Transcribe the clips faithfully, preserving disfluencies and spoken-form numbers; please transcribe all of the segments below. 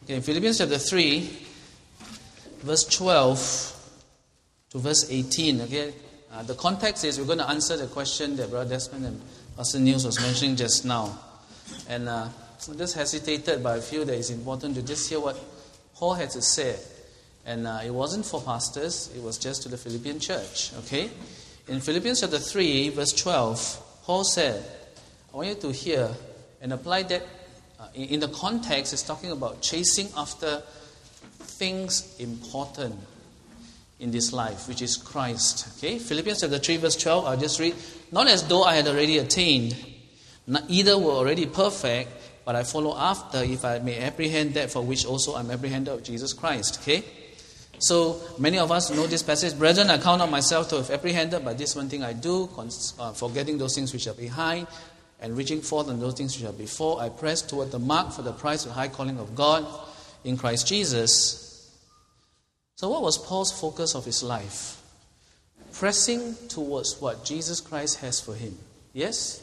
Okay, Philippians chapter three, verse twelve to verse eighteen. Okay, uh, the context is we're going to answer the question that Brother Desmond and Pastor Niels was mentioning just now. And uh, I just hesitated, but I feel that it's important to just hear what Paul had to say. And uh, it wasn't for pastors, it was just to the Philippian church. Okay? In Philippians chapter three, verse twelve, Paul said, I want you to hear and apply that. Uh, in, in the context, it's talking about chasing after things important in this life, which is Christ. Okay? Philippians chapter three, verse twelve, I'll just read. Not as though I had already attained, not either were already perfect, but I follow after, if I may apprehend that for which also I'm apprehended of Jesus Christ. Okay? So, many of us know this passage. Brethren, I count not myself to have apprehended, but this one thing I do, uh, forgetting those things which are behind, and reaching forth on those things which are before, I press toward the mark for the prize of the high calling of God in Christ Jesus. So what was Paul's focus of his life? Pressing towards what Jesus Christ has for him. Yes?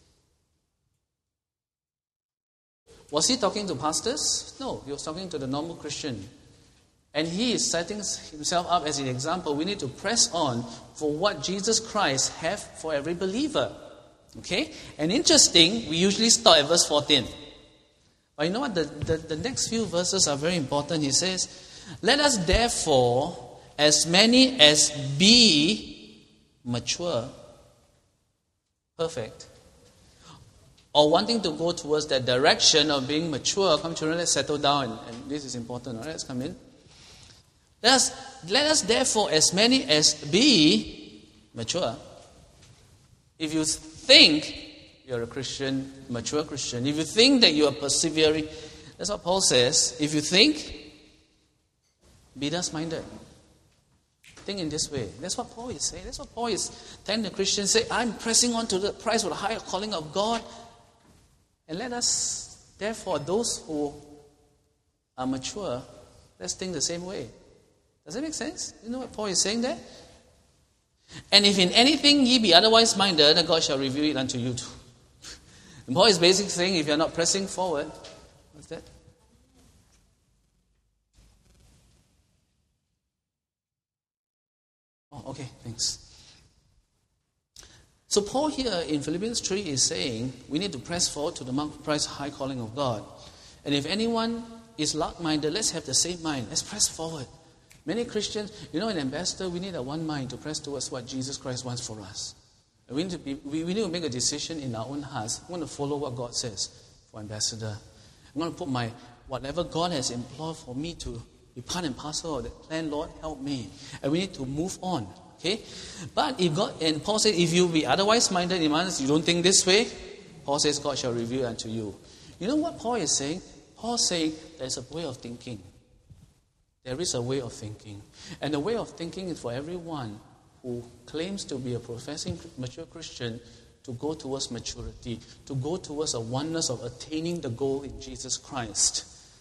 Was he talking to pastors? No, he was talking to the normal Christian. And he is setting himself up as an example. We need to press on for what Jesus Christ has for every believer. Okay? And interesting, we usually start at verse fourteen. But you know what? The, the, the next few verses are very important. He says, let us therefore, as many as be mature, perfect, or wanting to go towards that direction of being mature, come children, let's settle down. And, and this is important. All right, let's come in. Let us, let us therefore, as many as be mature. If you think you're a Christian, mature Christian, if you think that you are persevering, that's what Paul says. If you think, be thus minded. Think in this way. That's what Paul is saying. That's what Paul is telling the Christians. Say, I'm pressing on to the prize of the higher calling of God. And let us, therefore, those who are mature, let's think the same way. Does that make sense? You know what Paul is saying there? And if in anything ye be otherwise minded, then God shall reveal it unto you too. And Paul is basically saying, if you're not pressing forward, what's that? Oh, okay, thanks. So Paul here in Philippians three is saying, we need to press forward to the mark of Christ's high calling of God. And if anyone is like-minded, let's have the same mind. Let's press forward. Many Christians, you know, an ambassador, we need a one mind to press towards what Jesus Christ wants for us. We need to be, we, we need to make a decision in our own hearts. I want to follow what God says for ambassador. I'm going to put my, whatever God has employed for me to be part and parcel of that plan, Lord, help me. And we need to move on. Okay? But if God, and Paul says, if you be otherwise minded, in other words, you don't think this way, Paul says, God shall reveal unto you. You know what Paul is saying? Paul's saying there's a way of thinking. There is a way of thinking. And the way of thinking is for everyone who claims to be a professing mature Christian to go towards maturity, to go towards a oneness of attaining the goal in Jesus Christ.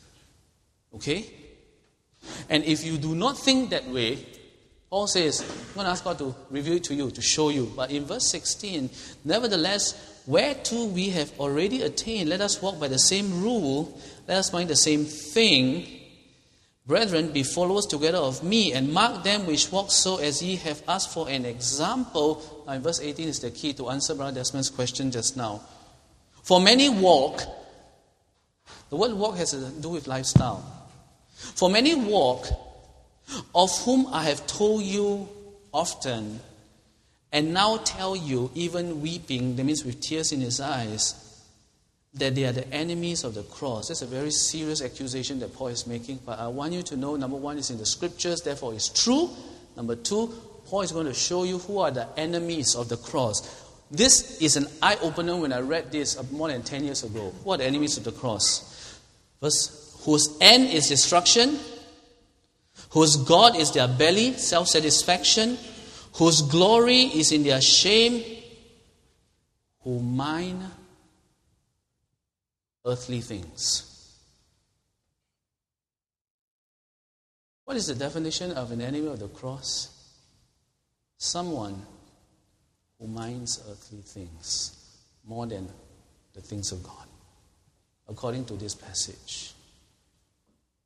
Okay? And if you do not think that way, Paul says, I'm going to ask God to reveal it to you, to show you. But in verse sixteen, nevertheless, whereto we have already attained, let us walk by the same rule, let us mind the same thing. Brethren, be followers together of me, and mark them which walk so as ye have asked for an example. Now in verse eighteen is the key to answer Brother Desmond's question just now. For many walk, the word walk has to do with lifestyle. For many walk, of whom I have told you often, and now tell you, even weeping, that means with tears in his eyes, that they are the enemies of the cross. That's a very serious accusation that Paul is making. But I want you to know, number one, it's in the scriptures, therefore it's true. Number two, Paul is going to show you who are the enemies of the cross. This is an eye-opener when I read this more than ten years ago. Who are the enemies of the cross? Verse, whose end is destruction, whose God is their belly, self-satisfaction, whose glory is in their shame, who mind earthly things. What is the definition of an enemy of the cross? Someone who minds earthly things more than the things of God, according to this passage.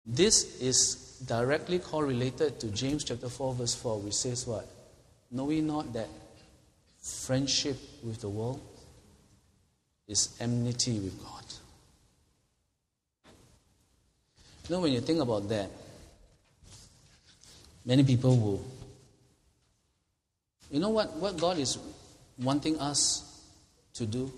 This is directly correlated to James chapter four verse four, which says what? Know we not that friendship with the world is enmity with God. You know, when you think about that, many people will. You know what, what God is wanting us to do?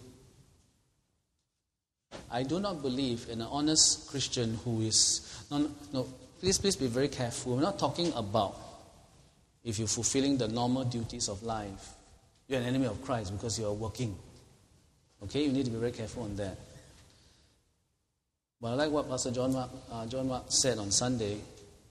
I do not believe in an honest Christian who is... No, no, no, please, please be very careful. We're not talking about if you're fulfilling the normal duties of life. You're an enemy of Christ because you're working. Okay, you need to be very careful on that. But I like what Pastor John Mark, uh, John Mark said on Sunday.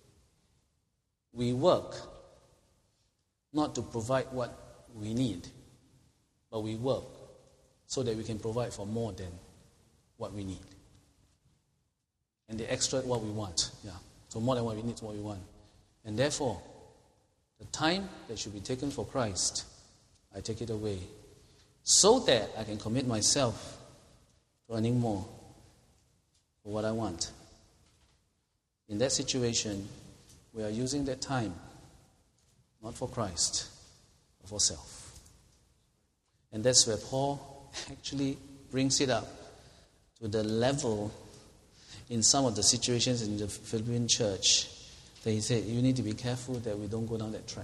We work not to provide what we need, but we work so that we can provide for more than what we need. And the extra what we want. Yeah. So more than what we need to what we want. And therefore, the time that should be taken for Christ, I take it away. So that I can commit myself to earning more for what I want. In that situation, we are using that time not for Christ, but for self. And that's where Paul actually brings it up to the level in some of the situations in the Philippian church that he said, you need to be careful that we don't go down that track.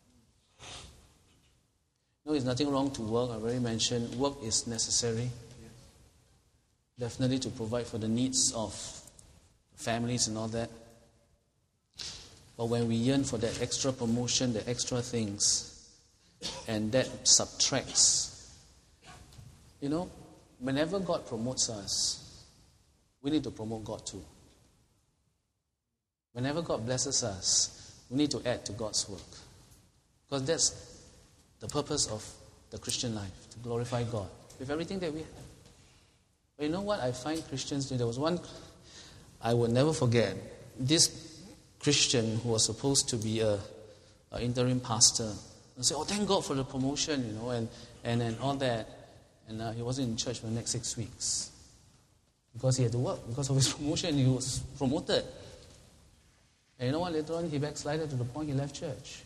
No, there's nothing wrong to work. I already mentioned work is necessary. Definitely to provide for the needs of families and all that. But when we yearn for that extra promotion, the extra things, and that subtracts, you know, whenever God promotes us, we need to promote God too. Whenever God blesses us, we need to add to God's work. Because that's the purpose of the Christian life, to glorify God with everything that we have. But you know what I find Christians do? There was one I will never forget. This Christian who was supposed to be a, a interim pastor, and say, "Oh, thank God for the promotion," you know, and and, and all that. And uh, he wasn't in church for the next six weeks because he had to work. Because of his promotion, he was promoted. And you know what? Later on, he backslided to the point he left church.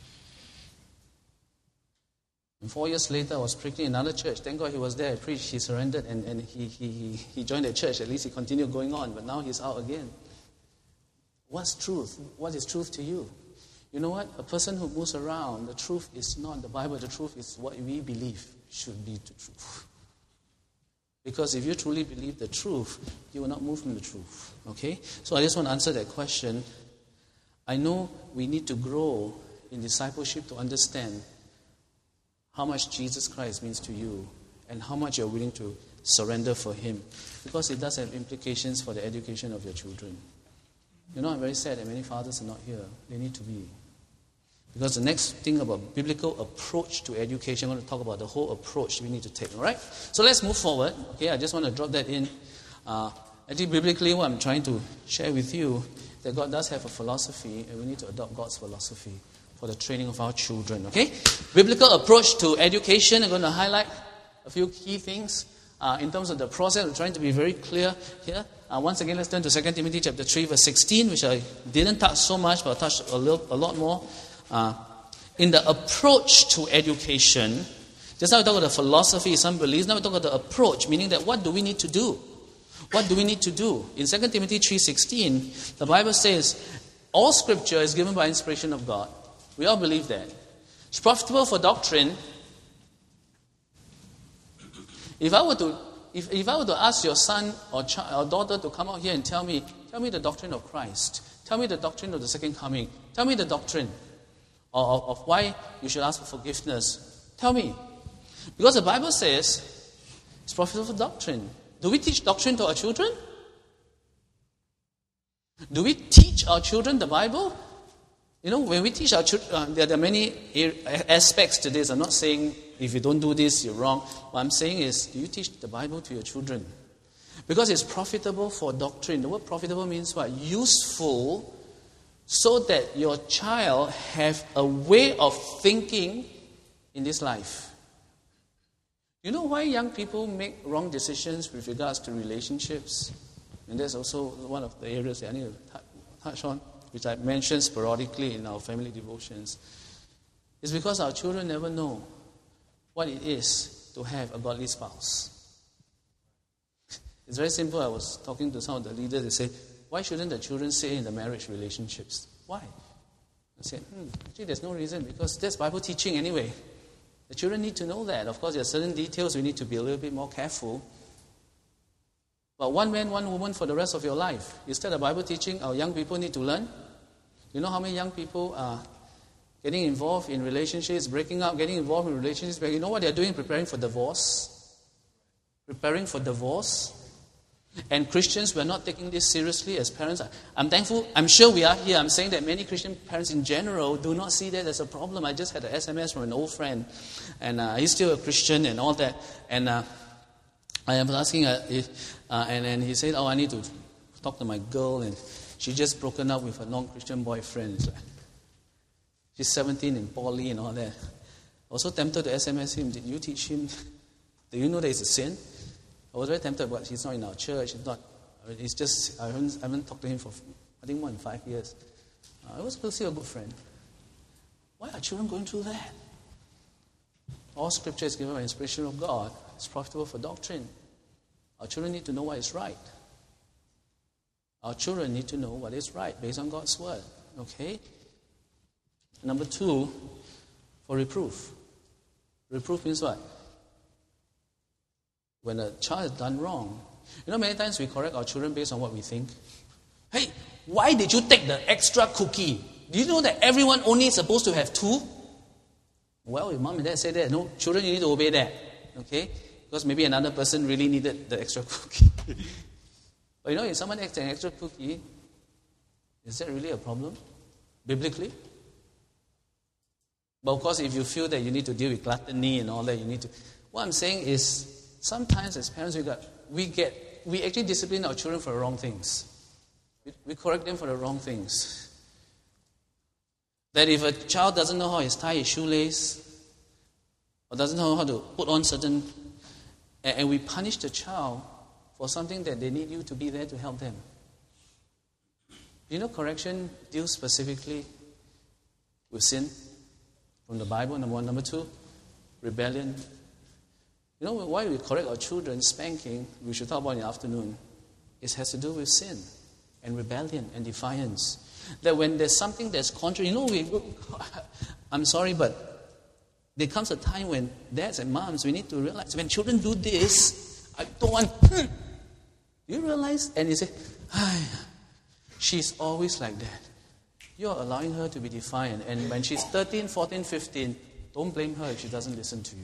And four years later, I was preaching in another church. Thank God he was there. I preached. He surrendered, and, and he, he, he joined the church. At least he continued going on. But now he's out again. What's truth? What is truth to you? You know what? A person who moves around, the truth is not the Bible. The truth is what we believe should be the truth. Because if you truly believe the truth, you will not move from the truth. Okay? So I just want to answer that question. I know we need to grow in discipleship to understand how much Jesus Christ means to you and how much you're willing to surrender for Him. Because it does have implications for the education of your children. You know, I'm very sad that many fathers are not here. They need to be. Because the next thing about biblical approach to education, I want to talk about the whole approach we need to take. All right? So let's move forward. Okay, I just want to drop that in. Uh, I think biblically what I'm trying to share with you, that God does have a philosophy, and we need to adopt God's philosophy for the training of our children. Okay? Biblical approach to education, I'm going to highlight a few key things. Uh, in terms of the process, I'm trying to be very clear here. Uh, once again, let's turn to Second Timothy chapter three, verse sixteen, which I didn't touch so much, but I'll touch a, little, a lot more. Uh, in the approach to education, just now we talk about the philosophy, some beliefs, now we talk about the approach, meaning that what do we need to do? What do we need to do? In Second Timothy three sixteen, the Bible says, all scripture is given by inspiration of God. We all believe that. It's profitable for doctrine. If I were to, if, if I were to ask your son or child or daughter to come out here and tell me, tell me the doctrine of Christ, tell me the doctrine of the second coming, tell me the doctrine of, of why you should ask for forgiveness, tell me. Because the Bible says it's profitable for doctrine. Do we teach doctrine to our children? Do we teach our children the Bible? You know, when we teach our children, uh, there are many aspects to this. I'm not saying if you don't do this, you're wrong. What I'm saying is, do you teach the Bible to your children? Because it's profitable for doctrine. The word profitable means what? Useful, so that your child have a way of thinking in this life. You know why young people make wrong decisions with regards to relationships? And that's also one of the areas that I need to touch on, which I mentioned sporadically in our family devotions, is because our children never know what it is to have a godly spouse. It's very simple. I was talking to some of the leaders. They say, why shouldn't the children stay in the marriage relationships? Why? I said, hmm, actually there's no reason, because that's Bible teaching anyway. The children need to know that. Of course, there are certain details we need to be a little bit more careful. But one man, one woman for the rest of your life. Is that a Bible teaching our young people need to learn? You know how many young people are getting involved in relationships, breaking up, getting involved in relationships? But you know what they're doing? Preparing for divorce. Preparing for divorce. And Christians, we're not taking this seriously as parents. I'm thankful, I'm sure we are here. I'm saying that many Christian parents in general do not see that as a problem. I just had an S M S from an old friend, and uh, he's still a Christian and all that. And uh, I was asking, uh, if, uh, and then he said, oh, I need to talk to my girl, and she just broken up with a non-Christian boyfriend. So she's seventeen in poly and all that. I was so tempted to S M S him. Did you teach him? Do you know that it's a sin? I was very tempted, but he's not in our church. He's not. It's just I haven't, I haven't talked to him for I think more than five years. Uh, I was still a good friend. Why are children going through that? All Scripture is given by inspiration of God. It's profitable for doctrine. Our children need to know what is right. Our children need to know what is right based on God's word. Okay. Number two, for reproof. Reproof means what? When a child has done wrong. You know, many times we correct our children based on what we think. Hey, why did you take the extra cookie? Do you know that everyone only is supposed to have two? Well, if mom and dad say that, no, children, you need to obey that. Okay? Because maybe another person really needed the extra cookie. But you know, if someone takes an extra cookie, is that really a problem? Biblically? But of course, if you feel that you need to deal with gluttony and all that, you need to... What I'm saying is, sometimes as parents, we got, we get, we actually discipline our children for the wrong things. We, we correct them for the wrong things. That if a child doesn't know how to tie his shoelace, or doesn't know how to put on certain, and, and we punish the child for something that they need you to be there to help them. You know, correction deals specifically with sin from the Bible, number one. Number two, rebellion. You know why we correct our children, spanking, we should talk about in the afternoon. It has to do with sin and rebellion and defiance. That when there's something that's contrary, you know, we, I'm sorry, but there comes a time when dads and moms, we need to realize when children do this, I don't want, hmm. You realize? And you say, Ay, she's always like that. You're allowing her to be defiant. And when she's thirteen, fourteen, fifteen, don't blame her if she doesn't listen to you.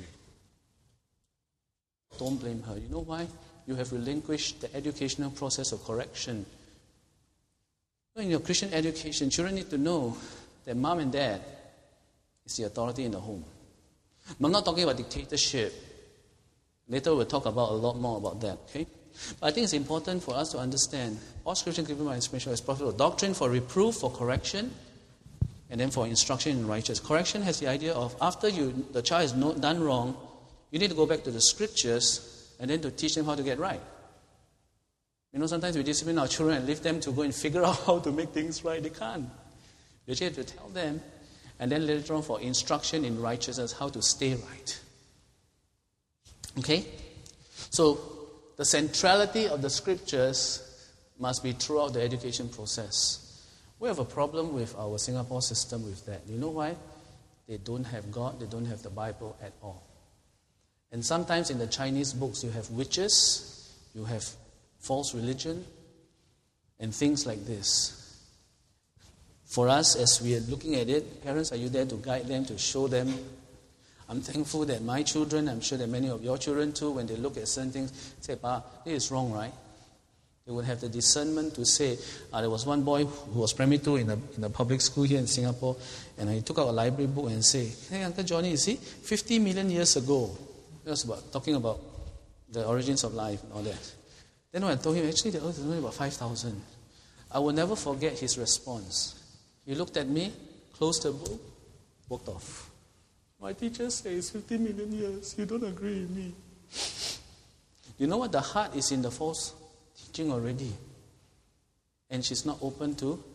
Don't blame her. You know why? You have relinquished the educational process of correction. In your Christian education, children need to know that mom and dad is the authority in the home. I'm not talking about dictatorship. Later we'll talk about a lot more about that, okay? But I think it's important for us to understand all Scripture given by inspiration is profitable. Doctrine for reproof, for correction, and then for instruction in righteousness. Correction has the idea of after you the child has no, done wrong, you need to go back to the Scriptures and then to teach them how to get right. You know, sometimes we discipline our children and leave them to go and figure out how to make things right. They can't. We actually have to tell them, and then later on for instruction in righteousness, how to stay right. Okay? So, the centrality of the Scriptures must be throughout the education process. We have a problem with our Singapore system with that. You know why? They don't have God, they don't have the Bible at all. And sometimes in the Chinese books you have witches, you have false religion, and things like this. For us, as we are looking at it, parents, are you there to guide them, to show them? I'm thankful that my children, I'm sure that many of your children too, when they look at certain things, say, Pa, this is wrong, right? They would have the discernment to say, uh, there was one boy who was primary two in a, in a public school here in Singapore, and he took out a library book and say, hey, Uncle Johnny, you see, fifty million years ago, it was about, talking about the origins of life and all that. Then when I told him, actually the earth is only about five thousand. I will never forget his response. He looked at me, closed the book, walked off. My teacher says fifty million years. You don't agree with me. You know what? The heart is in the false teaching already. And she's not open to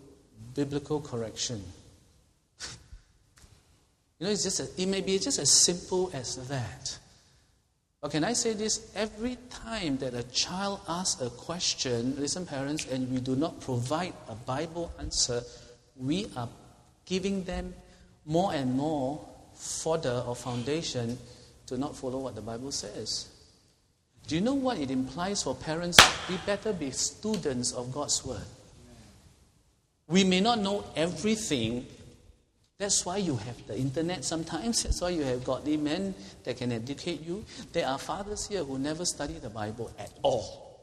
biblical correction. You know, it's just a, it may be just as simple as that. But can I say this? Every time that a child asks a question, listen parents, and we do not provide a Bible answer, we are giving them more and more fodder or foundation to not follow what the Bible says. Do you know what it implies for parents? We better be students of God's Word. We may not know everything. That's why you have the internet sometimes. That's why you have godly men that can educate you. There are fathers here who never study the Bible at all.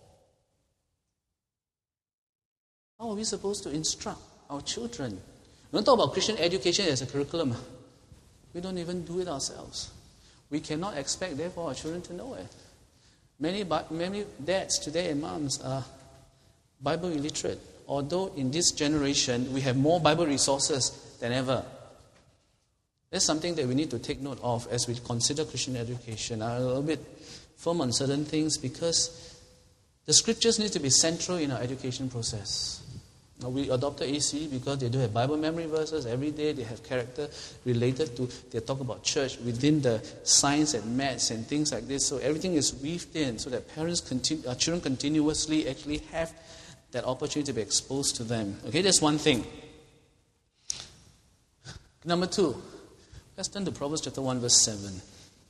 How are we supposed to instruct our children? We don't talk about Christian education as a curriculum. We don't even do it ourselves. We cannot expect, therefore, our children to know it. Many, many dads today and moms are Bible illiterate. Although in this generation, we have more Bible resources than ever. That's something that we need to take note of as we consider Christian education. I'm a little bit firm on certain things because the scriptures need to be central in our education process. Now, we adopted A C because they do have Bible memory verses every day. They have character related to, they talk about church within the science and maths and things like this. So everything is weaved in so that parents, continue, our children continuously actually have that opportunity to be exposed to them. Okay, that's one thing. Number two, let's turn to Proverbs chapter one, verse seven.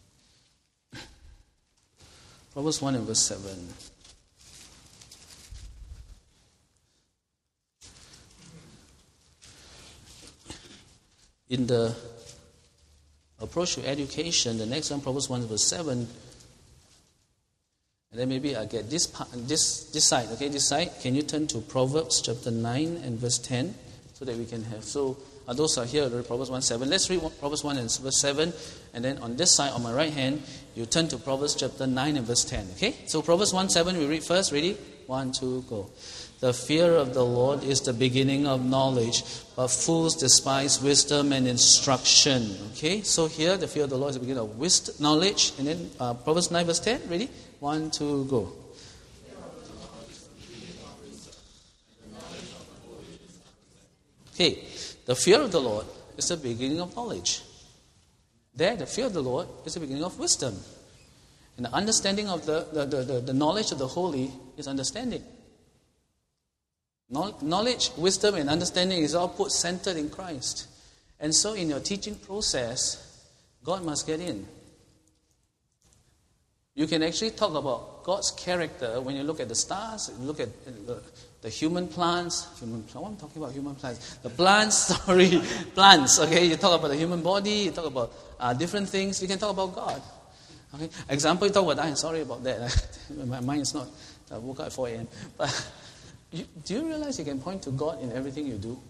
Proverbs one and verse seven. In the approach to education, the next one, Proverbs one, verse seven. And then maybe I'll get this part, this this side, okay, this side. Can you turn to Proverbs chapter nine and verse ten so that we can have, so uh, those are here, Proverbs one, seven. Let's read Proverbs one and verse seven. And then on this side, on my right hand, you turn to Proverbs chapter nine and verse ten, okay? So Proverbs one, seven, we read first. Ready? One, two, go. The fear of the Lord is the beginning of knowledge, but fools despise wisdom and instruction. Okay, so here the fear of the Lord is the beginning of wisdom, knowledge. And then uh, Proverbs nine verse ten, ready? One, two, go. Okay, the fear of the Lord is the beginning of knowledge. There, the fear of the Lord is the beginning of wisdom. And the understanding of the, the, the, the, the knowledge of the holy is understanding. Knowledge, wisdom, and understanding is all put centered in Christ. And so in your teaching process, God must get in. You can actually talk about God's character when you look at the stars, you look at the, the human plants. Human plant, what am I talking about? Human plants. The plants, sorry, plants, okay? You talk about the human body, you talk about uh, different things. You can talk about God. Okay? Example, you talk about, I'm sorry about that. My mind is not, I woke up at four a.m. But You, do you realize you can point to God in everything you do?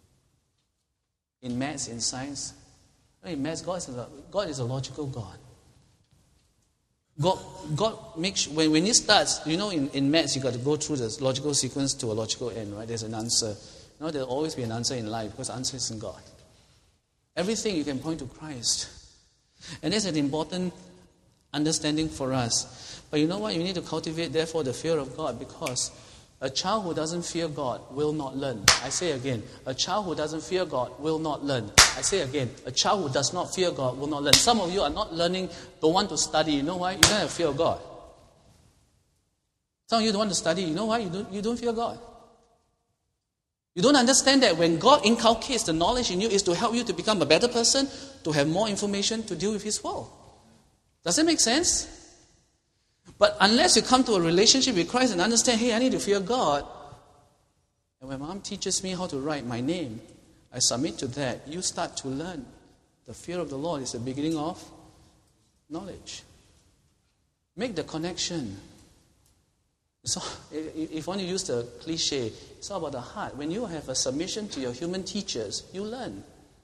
In maths, in science. In maths, God is a, God is a logical God. God, God makes, when, when it starts, you know, in, in maths, you got to go through the logical sequence to a logical end, right? There's an answer. You know, there'll always be an answer in life because the answer is in God. Everything you can point to Christ. And that's an important understanding for us. But you know what? You need to cultivate, therefore, the fear of God, because a child who doesn't fear God will not learn. I say again, a child who doesn't fear God will not learn. I say again, a child who does not fear God will not learn. Some of you are not learning, don't want to study. You know why? You don't have fear of God. Some of you don't want to study. You know why? You don't, you don't fear God. You don't understand that when God inculcates the knowledge in you is to help you to become a better person, to have more information to deal with His world. Does that make sense? But unless you come to a relationship with Christ and understand, hey, I need to fear God. And when Mom teaches me how to write my name, I submit to that. You start to learn. The fear of the Lord is the beginning of knowledge. Make the connection. So, if you want to use the cliche, it's all about the heart. When you have a submission to your human teachers, you learn.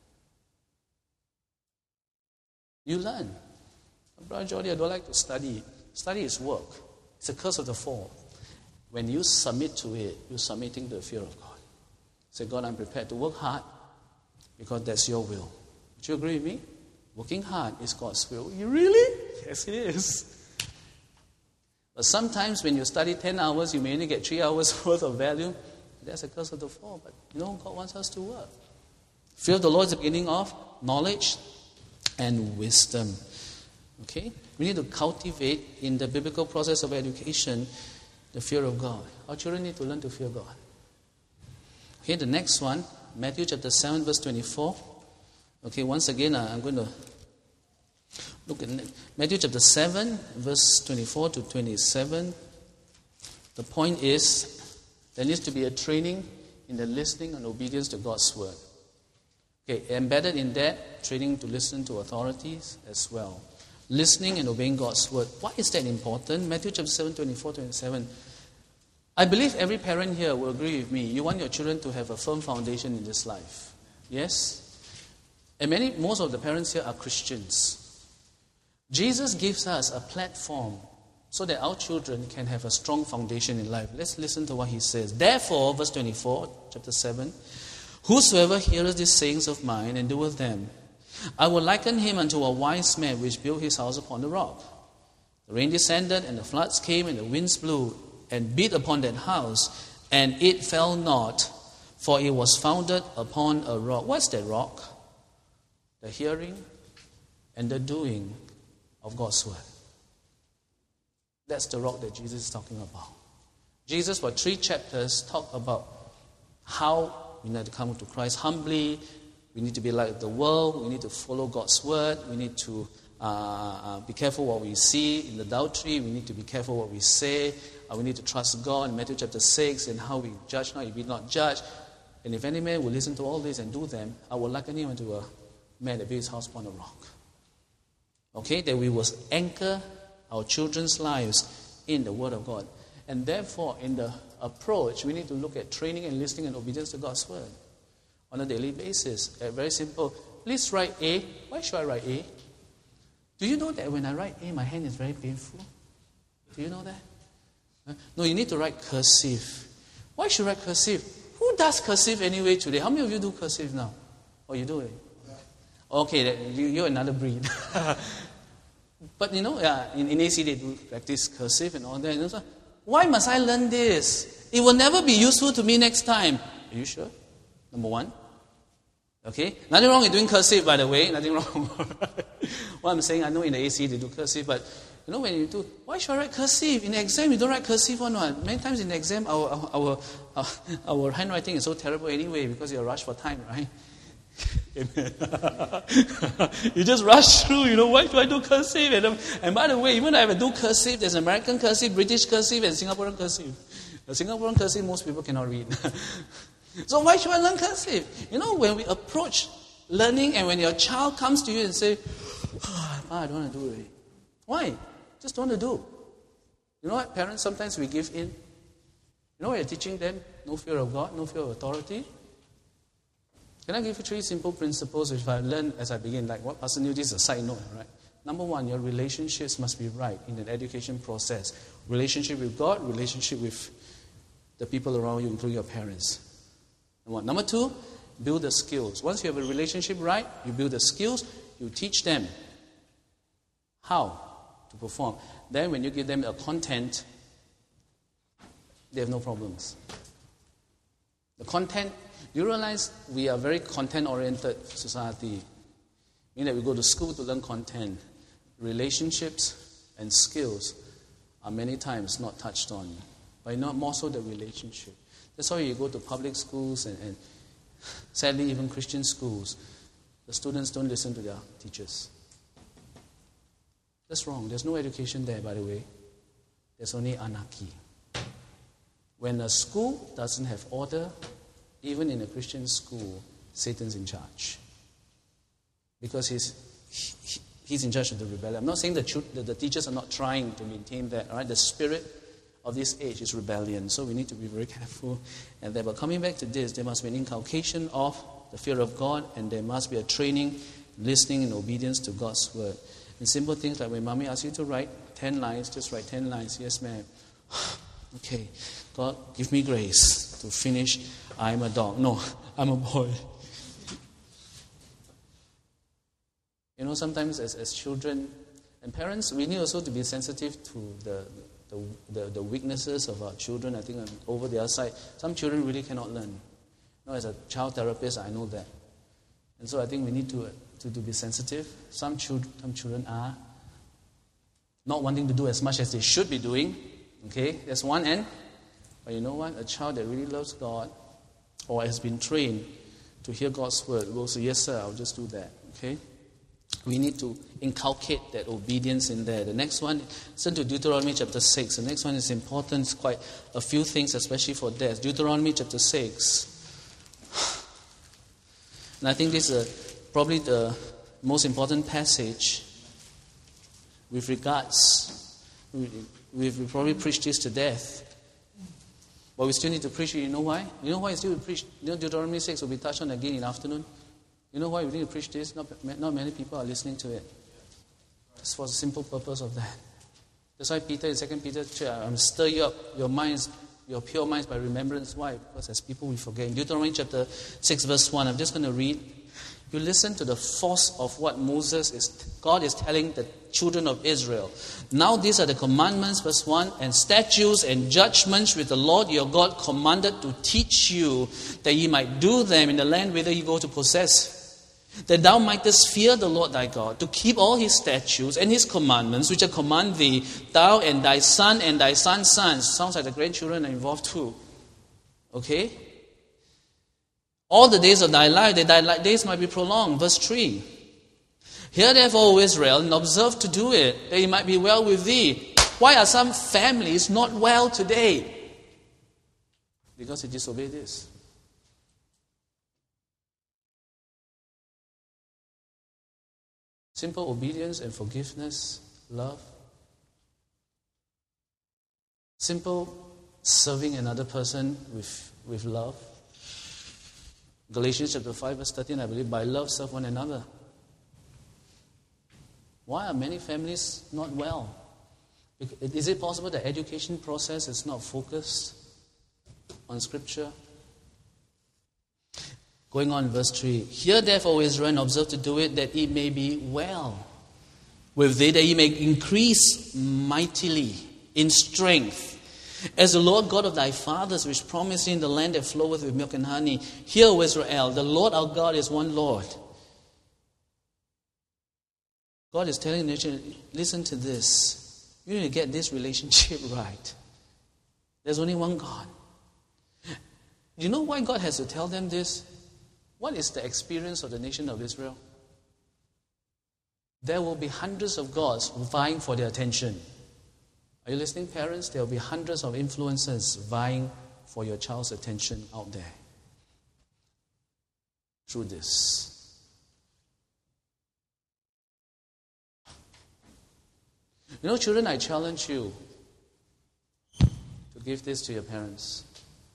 You learn. Brother Jordy, I don't like to study. Study is work. It's a curse of the fall. When you submit to it, you're submitting to the fear of God. Say, God, I'm prepared to work hard because that's your will. Would you agree with me? Working hard is God's will. You really? Yes, it is. But sometimes when you study ten hours, you may only get three hours worth of value. That's a curse of the fall. But you know, God wants us to work. Fear of the Lord is the beginning of knowledge and wisdom. Okay? We need to cultivate in the biblical process of education the fear of God. Our children need to learn to fear God. Okay, the next one, Matthew chapter seven, verse twenty-four. Okay, once again, uh, I'm going to look at Matthew chapter seven, verse twenty-four to twenty-seven. The point is, there needs to be a training in the listening and obedience to God's word. Okay, embedded in that, training to listen to authorities as well. Listening and obeying God's word. Why is that important? Matthew chapter seven, twenty-four, twenty-seven. I believe every parent here will agree with me. You want your children to have a firm foundation in this life. Yes? And many, most of the parents here are Christians. Jesus gives us a platform so that our children can have a strong foundation in life. Let's listen to what he says. Therefore, verse twenty-four, chapter seven, whosoever heareth these sayings of mine and doeth them, I will liken him unto a wise man which built his house upon the rock. The rain descended, and the floods came, and the winds blew, and beat upon that house, and it fell not, for it was founded upon a rock. What's that rock? The hearing and the doing of God's word. That's the rock that Jesus is talking about. Jesus, for three chapters, talked about how we need to come to Christ humbly. We need to be like the world. We need to follow God's word. We need to uh, uh, be careful what we see in adultery. We need to be careful what we say. Uh, we need to trust God in Matthew chapter six, and how we judge not, if we not judge. And if any man will listen to all this and do them, I will liken him unto a man that built his house upon a rock. Okay, that we will anchor our children's lives in the word of God. And therefore, in the approach, we need to look at training and listening and obedience to God's word on a daily basis. Uh, very simple. Please write A. Why should I write A? Do you know that when I write A, my hand is very painful? Do you know that? Uh, no, you need to write cursive. Why should I write cursive? Who does cursive anyway today? How many of you do cursive now? Oh, you do it? Okay, that, you, you're another breed. But you know, yeah, in, in A C they do practice cursive and all that. And so, why must I learn this? It will never be useful to me next time. Are you sure? Number one. Okay? Nothing wrong with doing cursive, by the way. Nothing wrong. What I'm saying, I know in the A C they do cursive, but you know when you do, why should I write cursive? In the exam, you don't write cursive one. one. Many times in the exam, our, our, our, our, our handwriting is so terrible anyway because you're rushed for time, right? You just rush through, you know, why do I do cursive? And, um, and by the way, even if I do cursive, there's American cursive, British cursive, and Singaporean cursive. The Singaporean cursive, most people cannot read. So why should I learn cursive? You know, when we approach learning and when your child comes to you and say, oh, I don't want to do it. Why? Just don't want to do. You know what? Parents, sometimes we give in. You know what you're teaching them? No fear of God, no fear of authority. Can I give you three simple principles which I learned as I begin? Like what Pastor knew, this is a side note, right? Number one, your relationships must be right in an education process. Relationship with God, relationship with the people around you, including your parents. Number one. Number two, build the skills. Once you have a relationship right, you build the skills, you teach them how to perform. Then when you give them a content, they have no problems. The content, you realize we are a very content-oriented society. Meaning that we go to school to learn content. Relationships and skills are many times not touched on, but not more so the relationship. That's why you go to public schools and, and sadly even Christian schools, the students don't listen to their teachers. That's wrong. There's no education there, by the way. There's only anarchy. When a school doesn't have order, even in a Christian school, Satan's in charge. Because he's he, he's in charge of the rebellion. I'm not saying the, the, the teachers are not trying to maintain that. All right? The spirit of this age is rebellion. So we need to be very careful. And then, but coming back to this, there must be an inculcation of the fear of God, and there must be a training, listening, and obedience to God's word. And simple things like when mommy asks you to write ten lines, just write ten lines. Yes, ma'am. Okay. God, give me grace to finish. I'm a dog. No, I'm a boy. You know, sometimes as, as children and parents, we need also to be sensitive to the the, the, the weaknesses of our children. I think um, over the other side, some children really cannot learn. You know, as a child therapist, I know that. And so I think we need to, to, to be sensitive. Some children, some children are not wanting to do as much as they should be doing. Okay, that's one end. But you know what? A child that really loves God or has been trained to hear God's word will say, yes, sir, I'll just do that. Okay? We need to inculcate that obedience in there. The next one, listen to Deuteronomy chapter six. The next one is important. It's quite a few things, especially for dads. Deuteronomy chapter six. And I think this is a, probably the most important passage with regards. We've probably preached this to death. But we still need to preach it. You know why? You know why we still preach? You know, Deuteronomy six will be touched on again in the afternoon. You know why we need to preach this? Not, not many people are listening to it. It's for the simple purpose of that. That's why Peter in Second Peter, I'm stir you up your minds, your pure minds by remembrance. Why? Because as people we forget. In Deuteronomy chapter six, verse one, I'm just going to read. You listen to the force of what Moses is, God is telling the children of Israel. Now these are the commandments, verse one, and statutes and judgments which the Lord your God commanded to teach you, that ye might do them in the land whither ye go to possess. That thou mightest fear the Lord thy God, to keep all his statutes and his commandments, which I command thee, thou and thy son and thy son's sons. Sounds like the grandchildren are involved too. Okay? All the days of thy life, that thy days might be prolonged. Verse three. Hear therefore, O Israel, and observe to do it, that it might be well with thee. Why are some families not well today? Because they disobey this. Simple obedience and forgiveness, love. Simple serving another person with, with love. Galatians chapter five, verse thirteen, I believe, by love serve one another. Why are many families not well? Is it possible the education process is not focused on Scripture? Going on, verse three. Hear therefore, O Israel, and observe to do it, that it may be well with thee, that ye may increase mightily in strength. As the Lord God of thy fathers, which promised in the land that floweth with milk and honey. Hear, O Israel, the Lord our God is one Lord. God is telling the nation, listen to this. You need to get this relationship right. There's only one God. Do you know why God has to tell them this? What is the experience of the nation of Israel? There will be hundreds of gods vying for their attention. Are you listening, parents? There will be hundreds of influencers vying for your child's attention out there. Through this. You know, children, I challenge you to give this to your parents.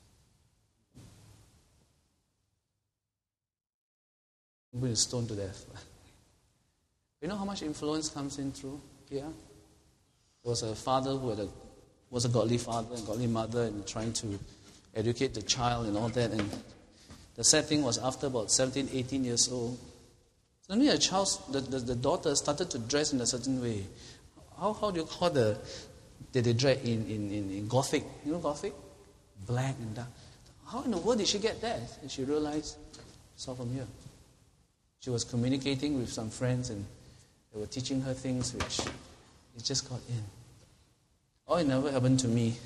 I'm going to stone to death. You know how much influence comes in through here? There was a father who had a, was a godly father and godly mother and trying to educate the child and all that. And the sad thing was after about seventeen, eighteen years old, suddenly a child, the, the, the daughter started to dress in a certain way. How how do you call the, did they dress in, in, in, in Gothic? You know Gothic? Black and dark. How in the world did she get that? And she realized, it's all from here. She was communicating with some friends and they were teaching her things which it just got in. Oh, it never happened to me.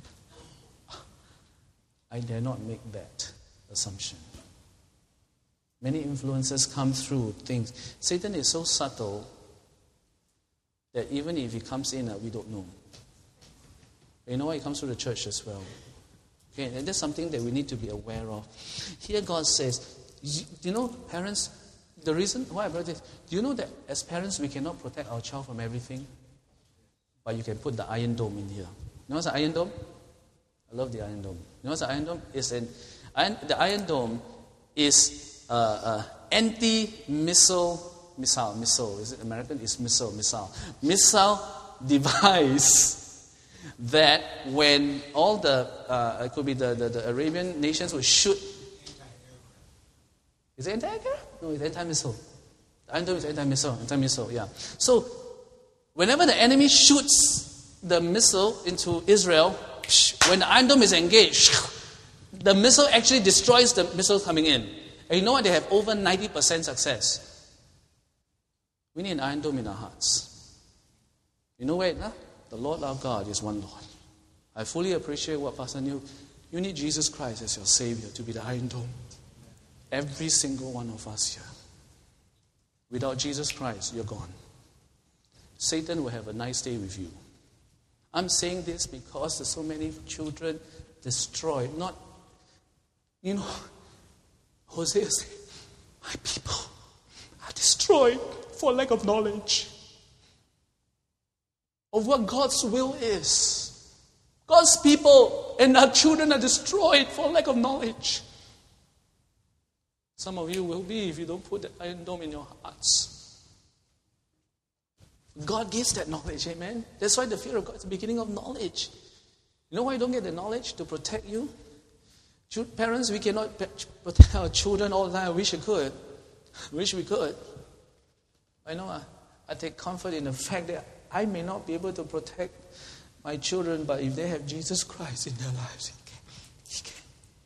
I dare not make that assumption. Many influences come through things. Satan is so subtle that even if he comes in, uh, we don't know. But you know what? He comes through the church as well. Okay, and that's something that we need to be aware of. Here God says, you know, parents, the reason why I brought this, do you know that as parents we cannot protect our child from everything? But you can put the Iron Dome in here. You know what's the Iron Dome? I love the Iron Dome. You know what's the Iron Dome? It's an, iron, the Iron Dome is an uh, anti-missile, missile, missile, is it American? It's missile, missile. Missile device that when all the, uh, it could be the, the, the Arabian nations would shoot. Is it anti-aircraft? No, it's anti-missile. The Iron Dome is anti-missile, anti-missile, yeah. So, whenever the enemy shoots the missile into Israel, when the Iron Dome is engaged, the missile actually destroys the missile coming in. And you know what? They have over ninety percent success. We need an Iron Dome in our hearts. You know where? Huh? The Lord our God is one Lord. I fully appreciate what Pastor knew. You need Jesus Christ as your Savior to be the Iron Dome. Every single one of us here. Without Jesus Christ, you're gone. Satan will have a nice day with you. I'm saying this because there's so many children destroyed. Not, you know, Hosea said, my people are destroyed for lack of knowledge of what God's will is. God's people and our children are destroyed for lack of knowledge. Some of you will be if you don't put the Iron Dome in your hearts. God gives that knowledge, amen? That's why the fear of God is the beginning of knowledge. You know why you don't get the knowledge? To protect you. Parents, we cannot protect our children all the time. I wish we could. I wish we could. I know I, I take comfort in the fact that I may not be able to protect my children, but if they have Jesus Christ in their lives, He can. He can.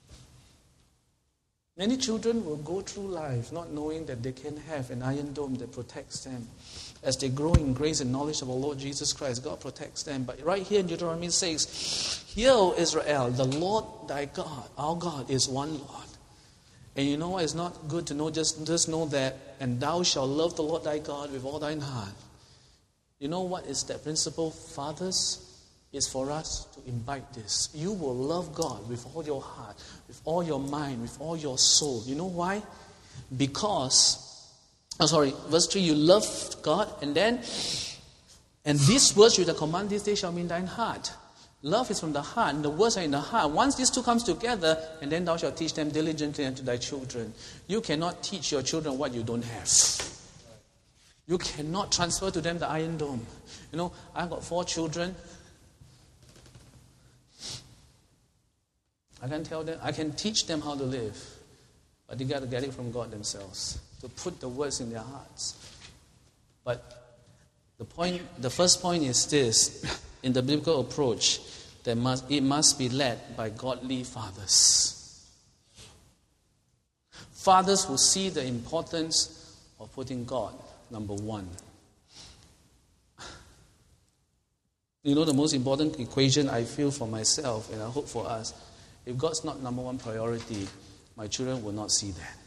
Many children will go through life not knowing that they can have an Iron Dome that protects them. As they grow in grace and knowledge of our Lord Jesus Christ, God protects them. But right here in Deuteronomy says, hear, O Israel, the Lord thy God, our God, is one Lord. And you know what? It's not good to know, just, just know that, and thou shalt love the Lord thy God with all thine heart. You know what is that principle? Fathers, is for us to imbibe this. You will love God with all your heart, with all your mind, with all your soul. You know why? Because, oh sorry, verse three, you love God, and then, and these words which I command this day shall be in thine heart. Love is from the heart, and the words are in the heart. Once these two comes together, and then thou shalt teach them diligently unto thy children. You cannot teach your children what you don't have. You cannot transfer to them the Iron Dome. You know, I've got four children. I can tell them, I can teach them how to live, but they got to get it from God themselves, to put the words in their hearts. But the point, the first point is this: in the biblical approach, there must it must be led by godly fathers. Fathers who see the importance of putting God number one. You know, the most important equation I feel for myself, and I hope for us, if God's not number one priority, my children will not see that.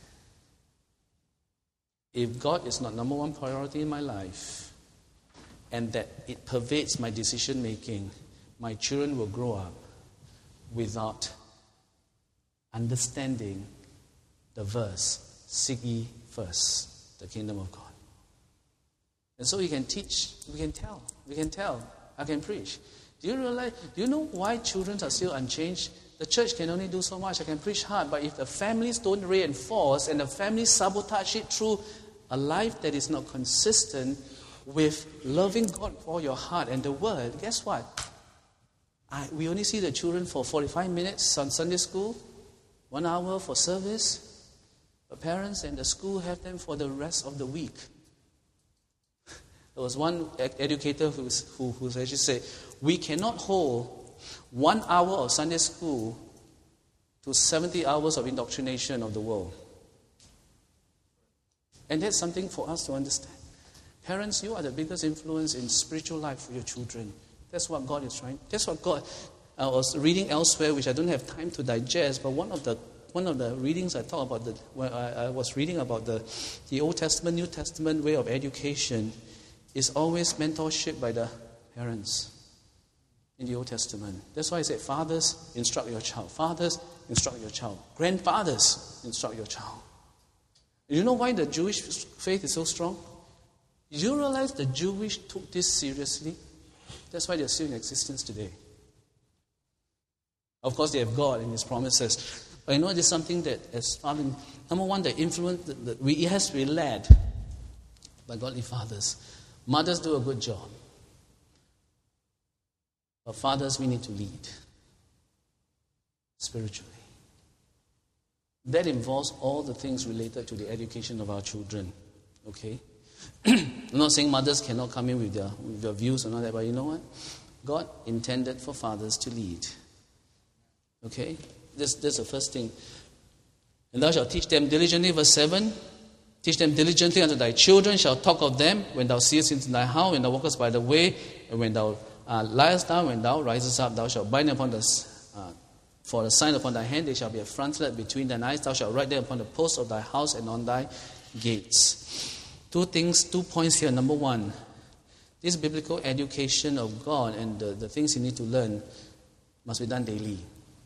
If God is not number one priority in my life, and that it pervades my decision making, my children will grow up without understanding the verse, seek ye first the kingdom of God. And so we can teach, we can tell, we can tell, I can preach. Do you realize, do you know why children are still unchanged? The church can only do so much. I can preach hard, but if the families don't reinforce and the families sabotage it through a life that is not consistent with loving God with all your heart and the word, guess what? I, we only see the children for forty-five minutes on Sunday school, one hour for service. The parents and the school have them for the rest of the week. There was one educator who who, who actually said, we cannot hold one hour of Sunday school to seventy hours of indoctrination of the world. And that's something for us to understand. Parents, you are the biggest influence in spiritual life for your children. That's what God is trying. That's what God. I was reading elsewhere, which I don't have time to digest. But one of the one of the readings I thought about the when I, I was reading about the the Old Testament, New Testament way of education is always mentorship by the parents in the Old Testament. That's why I said, fathers, instruct your child. Fathers, instruct your child. Grandfathers, instruct your child. You know why the Jewish faith is so strong? You realize the Jewish took this seriously? That's why they're still in existence today. Of course, they have God and His promises. But you know, there's something that has found, number one, the influence, that, that we, it has to be led by godly fathers. Mothers do a good job. But fathers, we need to lead spiritually. That involves all the things related to the education of our children. Okay? I'm not saying mothers cannot come in with their, with their views and all that, but you know what? God intended for fathers to lead. Okay? This, this is the first thing. And thou shalt teach them diligently, verse seven. Teach them diligently unto thy children, shalt talk of them when thou seest into thy house, when thou walkest by the way, and when thou uh, liest down, when thou risest up, thou shalt bind them upon the, uh, for a sign upon thy hand, they shall be a frontlet between thine eyes, thou shalt write them upon the posts of thy house and on thy gates. Two things, two points here. Number one, this biblical education of God and the, the things you need to learn must be done daily.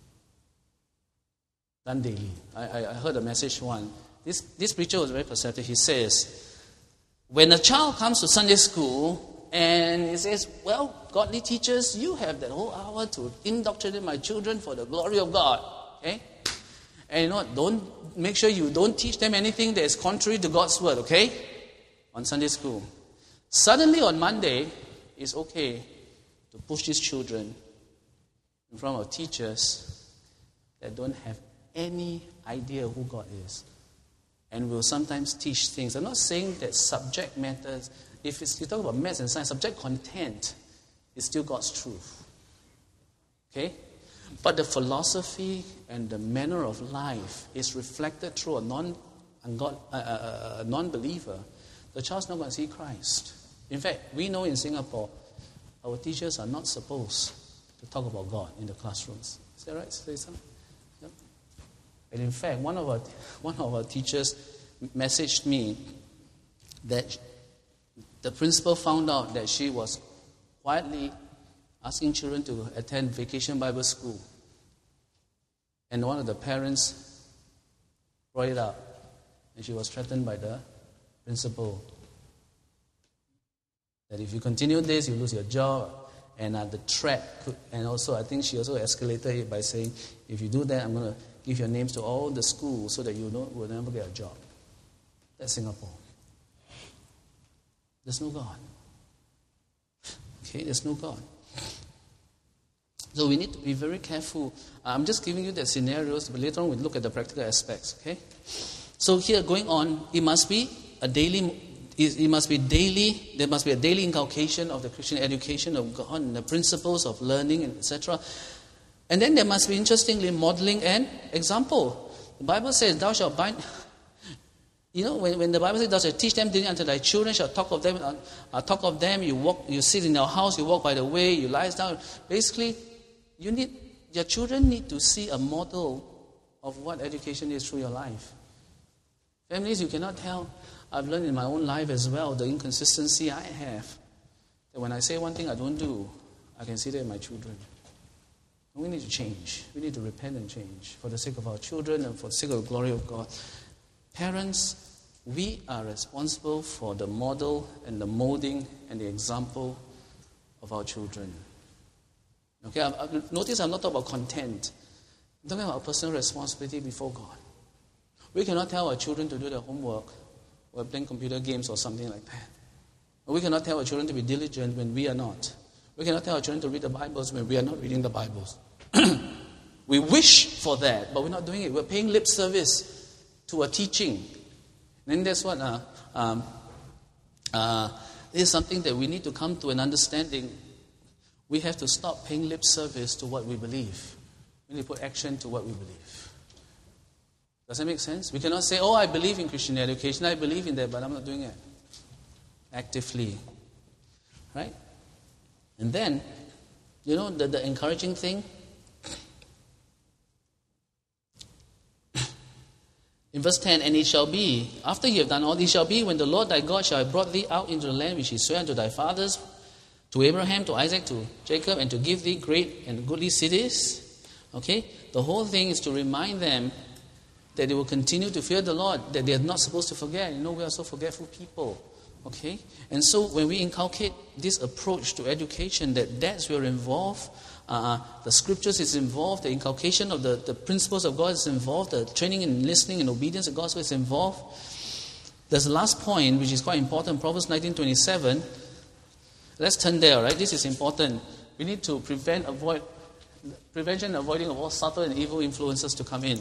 Done daily. I, I, I heard a message one. This, this preacher was very perceptive. He says, when a child comes to Sunday school and he says, well, godly teachers, you have that whole hour to indoctrinate my children for the glory of God. Okay? And you know what? Don't, make sure you don't teach them anything that is contrary to God's word, okay? On Sunday school. Suddenly on Monday, it's okay to push these children in front of teachers that don't have any idea who God is. And will sometimes teach things. I'm not saying that subject matters. If it's, you talk about maths and science, subject content is still God's truth. Okay? But the philosophy and the manner of life is reflected through a non, uh, uh, a non-believer. The child's not going to see Christ. In fact, we know in Singapore, our teachers are not supposed to talk about God in the classrooms. Is that right? Say something? Yep. And in fact, one of our one of our teachers messaged me that the principal found out that she was quietly asking children to attend Vacation Bible School. And one of the parents brought it up. And she was threatened by the principal that if you continue this, you lose your job. And uh, the threat could, and also I think she also escalated it by saying, if you do that, I'm going to give your names to all the schools so that you don't, will never get a job. That's Singapore. There's no God. Okay, there's no God. So we need to be very careful. I'm just giving you the scenarios, but later on we'll look at the practical aspects. Okay. So here, going on, it must be a daily. It must be daily. There must be a daily inculcation of the Christian education of God and the principles of learning, and et cetera. And then there must be, interestingly, modeling and example. The Bible says, "Thou shalt bind." You know, when, when the Bible says, "Thou shalt teach them diligently unto thy children, shall talk of them, uh, talk of them." You walk, you sit in your house, you walk by the way, you lie down. Basically, you need your children need to see a model of what education is through your life. Families, you cannot tell. I've learned in my own life as well the inconsistency I have. That when I say one thing I don't do, I can see that in my children. And we need to change. We need to repent and change for the sake of our children and for the sake of the glory of God. Parents, we are responsible for the model and the molding and the example of our children. Okay, I, I, notice I'm not talking about content. I'm talking about personal responsibility before God. We cannot tell our children to do their homework or playing computer games or something like that. Or we cannot tell our children to be diligent when we are not. We cannot tell our children to read the Bibles when we are not reading the Bibles. We wish for that, but we're not doing it. We're paying lip service to a teaching. And that's what uh, um, uh, is something that we need to come to an understanding. We have to stop paying lip service to what we believe. We need to put action to what we believe. Does that make sense? We cannot say, oh, I believe in Christian education, I believe in that, but I'm not doing it actively. Right? And then, you know, the, the encouraging thing, in verse ten, and it shall be, after you have done all, it shall be, when the Lord thy God shall have brought thee out into the land which he sware unto thy fathers, to Abraham, to Isaac, to Jacob, and to give thee great and goodly cities. Okay? The whole thing is to remind them that they will continue to fear the Lord, that they are not supposed to forget. You know, we are so forgetful people. Okay? And so when we inculcate this approach to education, that dads were involved, uh, the scriptures is involved, the inculcation of the, the principles of God is involved, the training and listening and obedience to God's word is involved. There's the last point, which is quite important, Proverbs nineteen twenty-seven. Let's turn there, right? This is important. We need to prevent, avoid, prevention and avoiding of all subtle and evil influences to come in.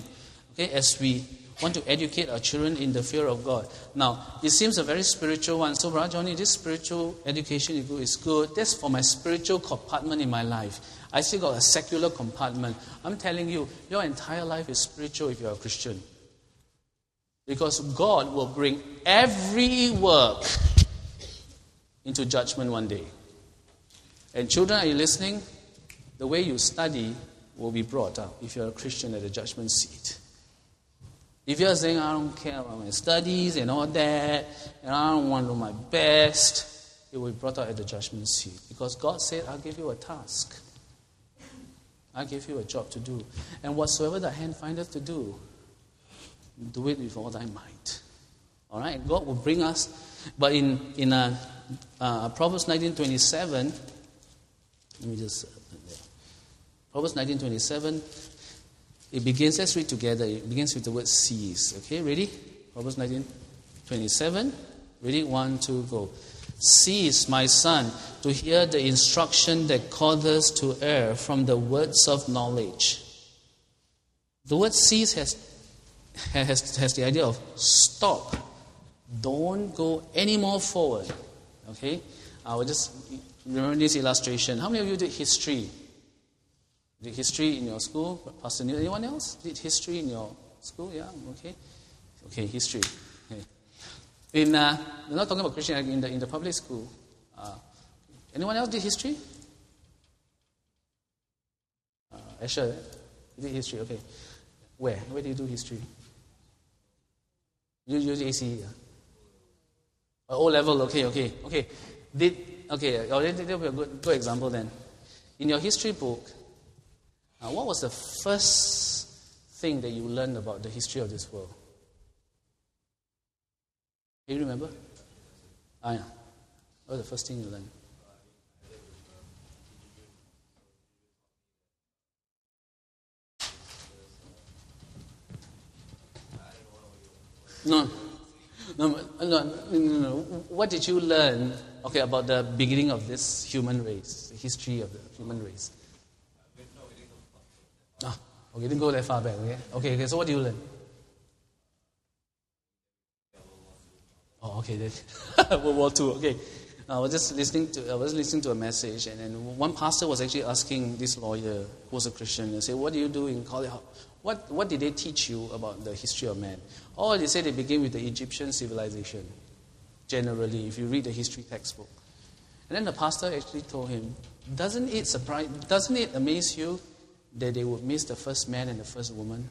Okay, as we want to educate our children in the fear of God. Now, it seems a very spiritual one. So, Brother Johnny, this spiritual education is good. That's for my spiritual compartment in my life. I still got a secular compartment. I'm telling you, your entire life is spiritual if you're a Christian. Because God will bring every work into judgment one day. And children, are you listening? The way you study will be brought up if you're a Christian at the judgment seat. If you're saying, I don't care about my studies and all that, and I don't want to do my best, it will be brought out at the judgment seat. Because God said, I'll give you a task. I'll give you a job to do. And whatsoever the hand findeth to do, do it with all thy might. All right? God will bring us. But in, in uh, uh, Proverbs nineteen twenty-seven, let me just... Uh, Proverbs nineteen twenty-seven, it begins, let's read together. It begins with the word cease. Okay, ready? Proverbs nineteen twenty-seven. Ready? One, two, go. Cease, my son, to hear the instruction that causes to err from the words of knowledge. The word cease has, has, has the idea of stop. Don't go any more forward. Okay? I will just remember this illustration. How many of you did history? Did history in your school? Pastor Neil, anyone else? Did history in your school? Yeah, okay. Okay, history. Okay. In, uh, we're not talking about Christian, in the, in the public school. Uh, anyone else did history? Uh, Asher, you did history, okay. Where? Where do you do history? You use A C E? Yeah? O level, okay, okay, okay. Did, okay, already that will be a good, good example then. In your history book, Uh, what was the first thing that you learned about the history of this world? Do you remember? Ah, yeah. What was the first thing you learned? No. No, no, no, no. What did you learn, okay, about the beginning of this human race, the history of the human race? Ah, okay, didn't go that far back, okay? Okay, okay, so what do you learn? Oh, okay, World War Two, okay. I was just listening to I was listening to a message, and then one pastor was actually asking this lawyer, who was a Christian, and said, what do you do in college? What what did they teach you about the history of man? Oh, they said they began with the Egyptian civilization, generally, if you read the history textbook. And then the pastor actually told him, doesn't it surprise, doesn't it amaze you that they would miss the first man and the first woman?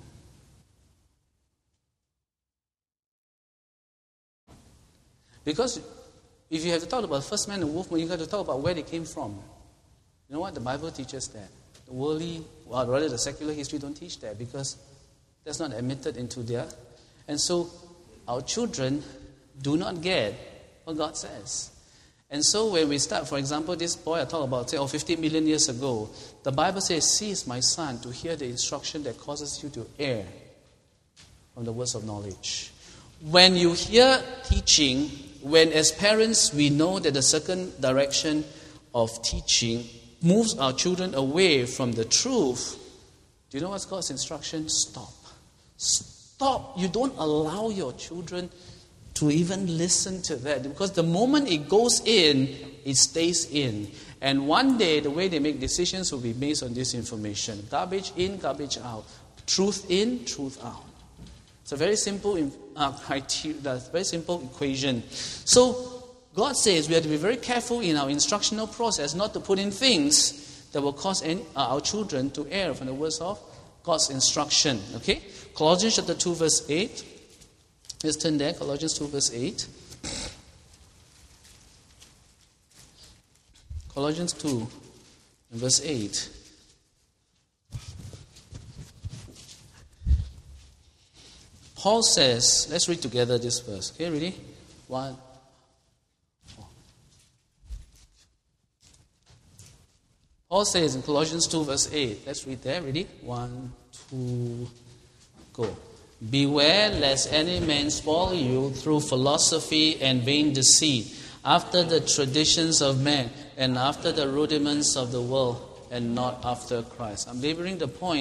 Because if you have to talk about the first man and woman, you have to talk about where they came from. You know what? The Bible teaches that. The worldly, well, rather the secular history don't teach that because that's not admitted into there. And so our children do not get what God says. And so when we start, for example, this boy I talked about, say, oh, fifty million years ago, the Bible says, cease, my son, to hear the instruction that causes you to err from the words of knowledge. When you hear teaching, when as parents we know that the second direction of teaching moves our children away from the truth, do you know what's God's instruction? Stop. Stop. You don't allow your children to even listen to that. Because the moment it goes in, it stays in. And one day, the way they make decisions will be based on this information. Garbage in, garbage out. Truth in, truth out. It's a very simple uh, criteria, very simple equation. So, God says we have to be very careful in our instructional process not to put in things that will cause any, uh, our children to err from the words of God's instruction. Okay? Colossians chapter two, verse eight. Let's turn there, Colossians two, verse eight. Colossians two, verse eight. Paul says, let's read together this verse. Okay, ready? One. Paul says in Colossians two, verse eight. Let's read there. Ready? One, two, go. Beware lest any man spoil you through philosophy and vain deceit, after the traditions of men and after the rudiments of the world, and not after Christ. I'm laboring the point.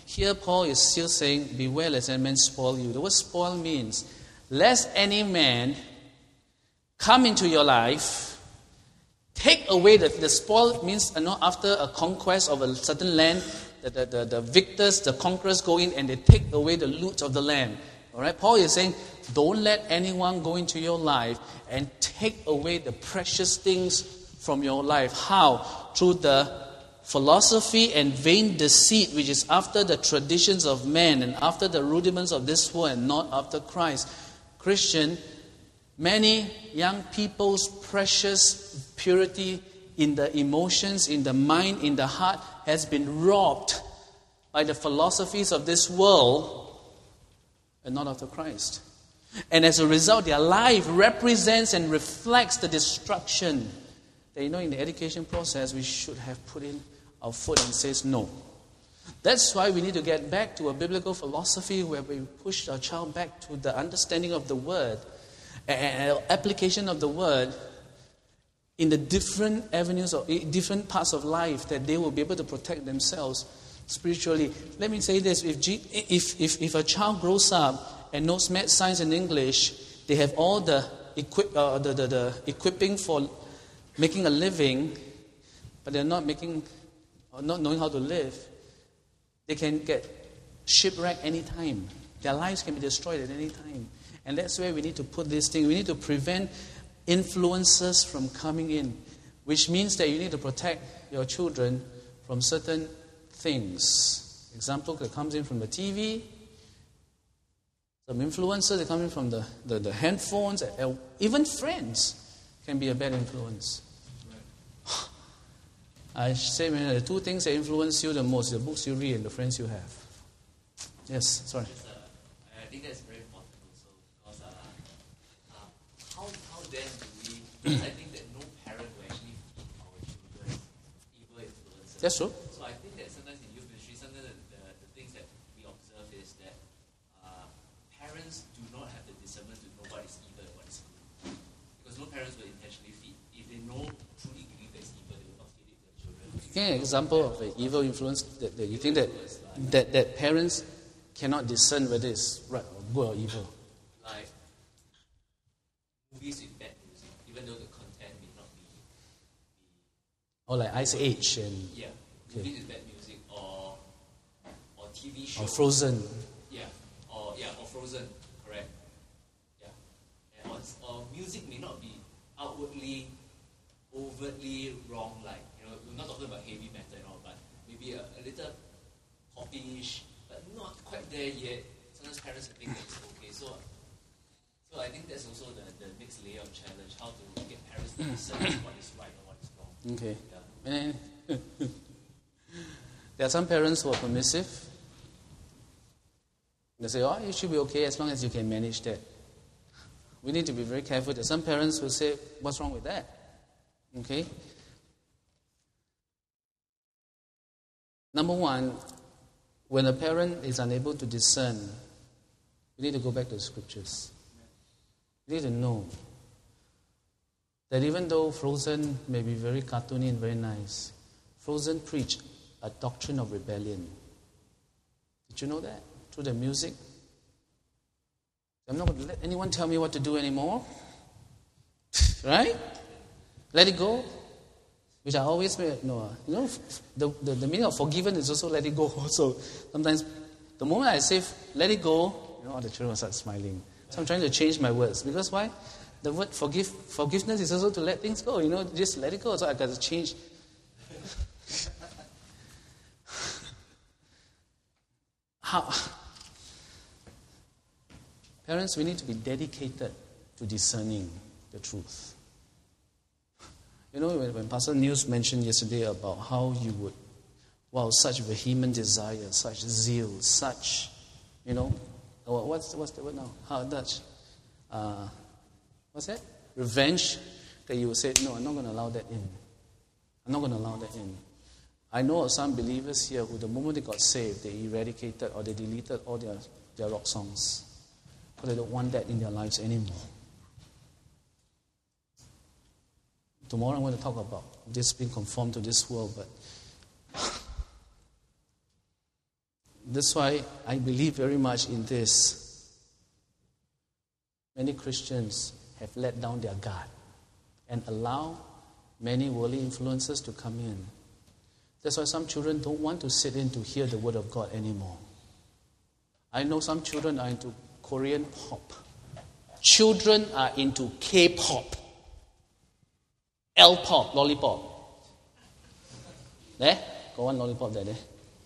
Here Paul is still saying, beware lest any man spoil you. The word spoil means, lest any man come into your life, take away the, the spoil means, you know, after a conquest of a certain land, the, the, the, the victors, the conquerors go in and they take away the loot of the land. All right, Paul is saying, don't let anyone go into your life and take away the precious things from your life. How? Through the philosophy and vain deceit, which is after the traditions of men and after the rudiments of this world and not after Christ. Christian, many young people's precious purity in the emotions, in the mind, in the heart has been robbed by the philosophies of this world and not after Christ. And as a result, their life represents and reflects the destruction that, you know, in the education process, we should have put in our foot and says no. That's why we need to get back to a biblical philosophy where we push our child back to the understanding of the Word and application of the Word in the different avenues or different parts of life, that they will be able to protect themselves spiritually. Let me say this, if, G, if, if, if a child grows up and knows math, science and English, they have all the, equip, uh, the, the, the equipping for making a living, but they're not making, or not knowing how to live, they can get shipwrecked anytime. Their lives can be destroyed at any time. And that's where we need to put this thing. We need to prevent influences from coming in, which means that you need to protect your children from certain things. Example that comes in from the T V, some influences that come in from the, the, the handphones, even friends can be a bad influence. I say, man, the two things that influence you the most, the books you read and the friends you have. Yes, sorry. Yes, uh, I think that's very important also, because uh, uh, how, how then do we, because I think that no parent will actually feed our children evil influences. That's true. So I think that sometimes in youth ministry, sometimes the, the, the things that we observe is that uh, parents do not have the discernment to know what is evil and what is good. Because no parents will intentionally feed. If they know, truly believe that it's evil, they will not feed it to their children. Give me an example of an evil influence that, that you think that, that, that parents cannot discern whether it's right or good or evil. Like movies with bad music, even though the content may not be. Or like Ice Age and Yeah, okay. movies with bad music, or or T V shows. or Frozen. Yeah, or yeah, or Frozen, correct. Yeah, and or, or music may not be outwardly, overtly wrong. Like, you know, we're not talking about heavy metal and all, but maybe a, a little poppyish, but not quite there yet. Sometimes parents think that's okay. So, so I think that's also the, the next layer of challenge: how to get parents to discern what is right and what is wrong. Okay. Yeah. And there are some parents who are permissive. They say, oh, it should be okay as long as you can manage that. We need to be very careful. There are some parents who say, what's wrong with that? Okay? Number one, when a parent is unable to discern, we need to go back to the scriptures. We need to know that even though Frozen may be very cartoony and very nice, Frozen preached a doctrine of rebellion. Did you know that? Through the music. I'm not going to let anyone tell me what to do anymore. Right? Let it go. Which I always say, no, you know, the, the, the meaning of forgiven is also let it go. So sometimes, the moment I say let it go, you know, all the children start smiling. So I'm trying to change my words. Because why? The word forgive, forgiveness is also to let things go. You know, just let it go. So I got to change. How? Parents, we need to be dedicated to discerning the truth. You know, when, when Pastor News mentioned yesterday about how you would, wow, such vehement desire, such zeal, such, you know, what's what's the word now? How Dutch? Uh, what's that? Revenge. That you would say, no, I'm not going to allow that in. I'm not going to allow that in. I know of some believers here who, the moment they got saved, they eradicated or they deleted all their, their rock songs. Because they don't want that in their lives anymore. Tomorrow I'm going to talk about this being conformed to this world, but That's why I believe very much in this. Many Christians have let down their guard and allow many worldly influences to come in. That's why some children don't want to sit in to hear the word of God anymore. I know some children are into Korean pop. Children are into K-pop. L-pop, lollipop. There? Got one lollipop there, there.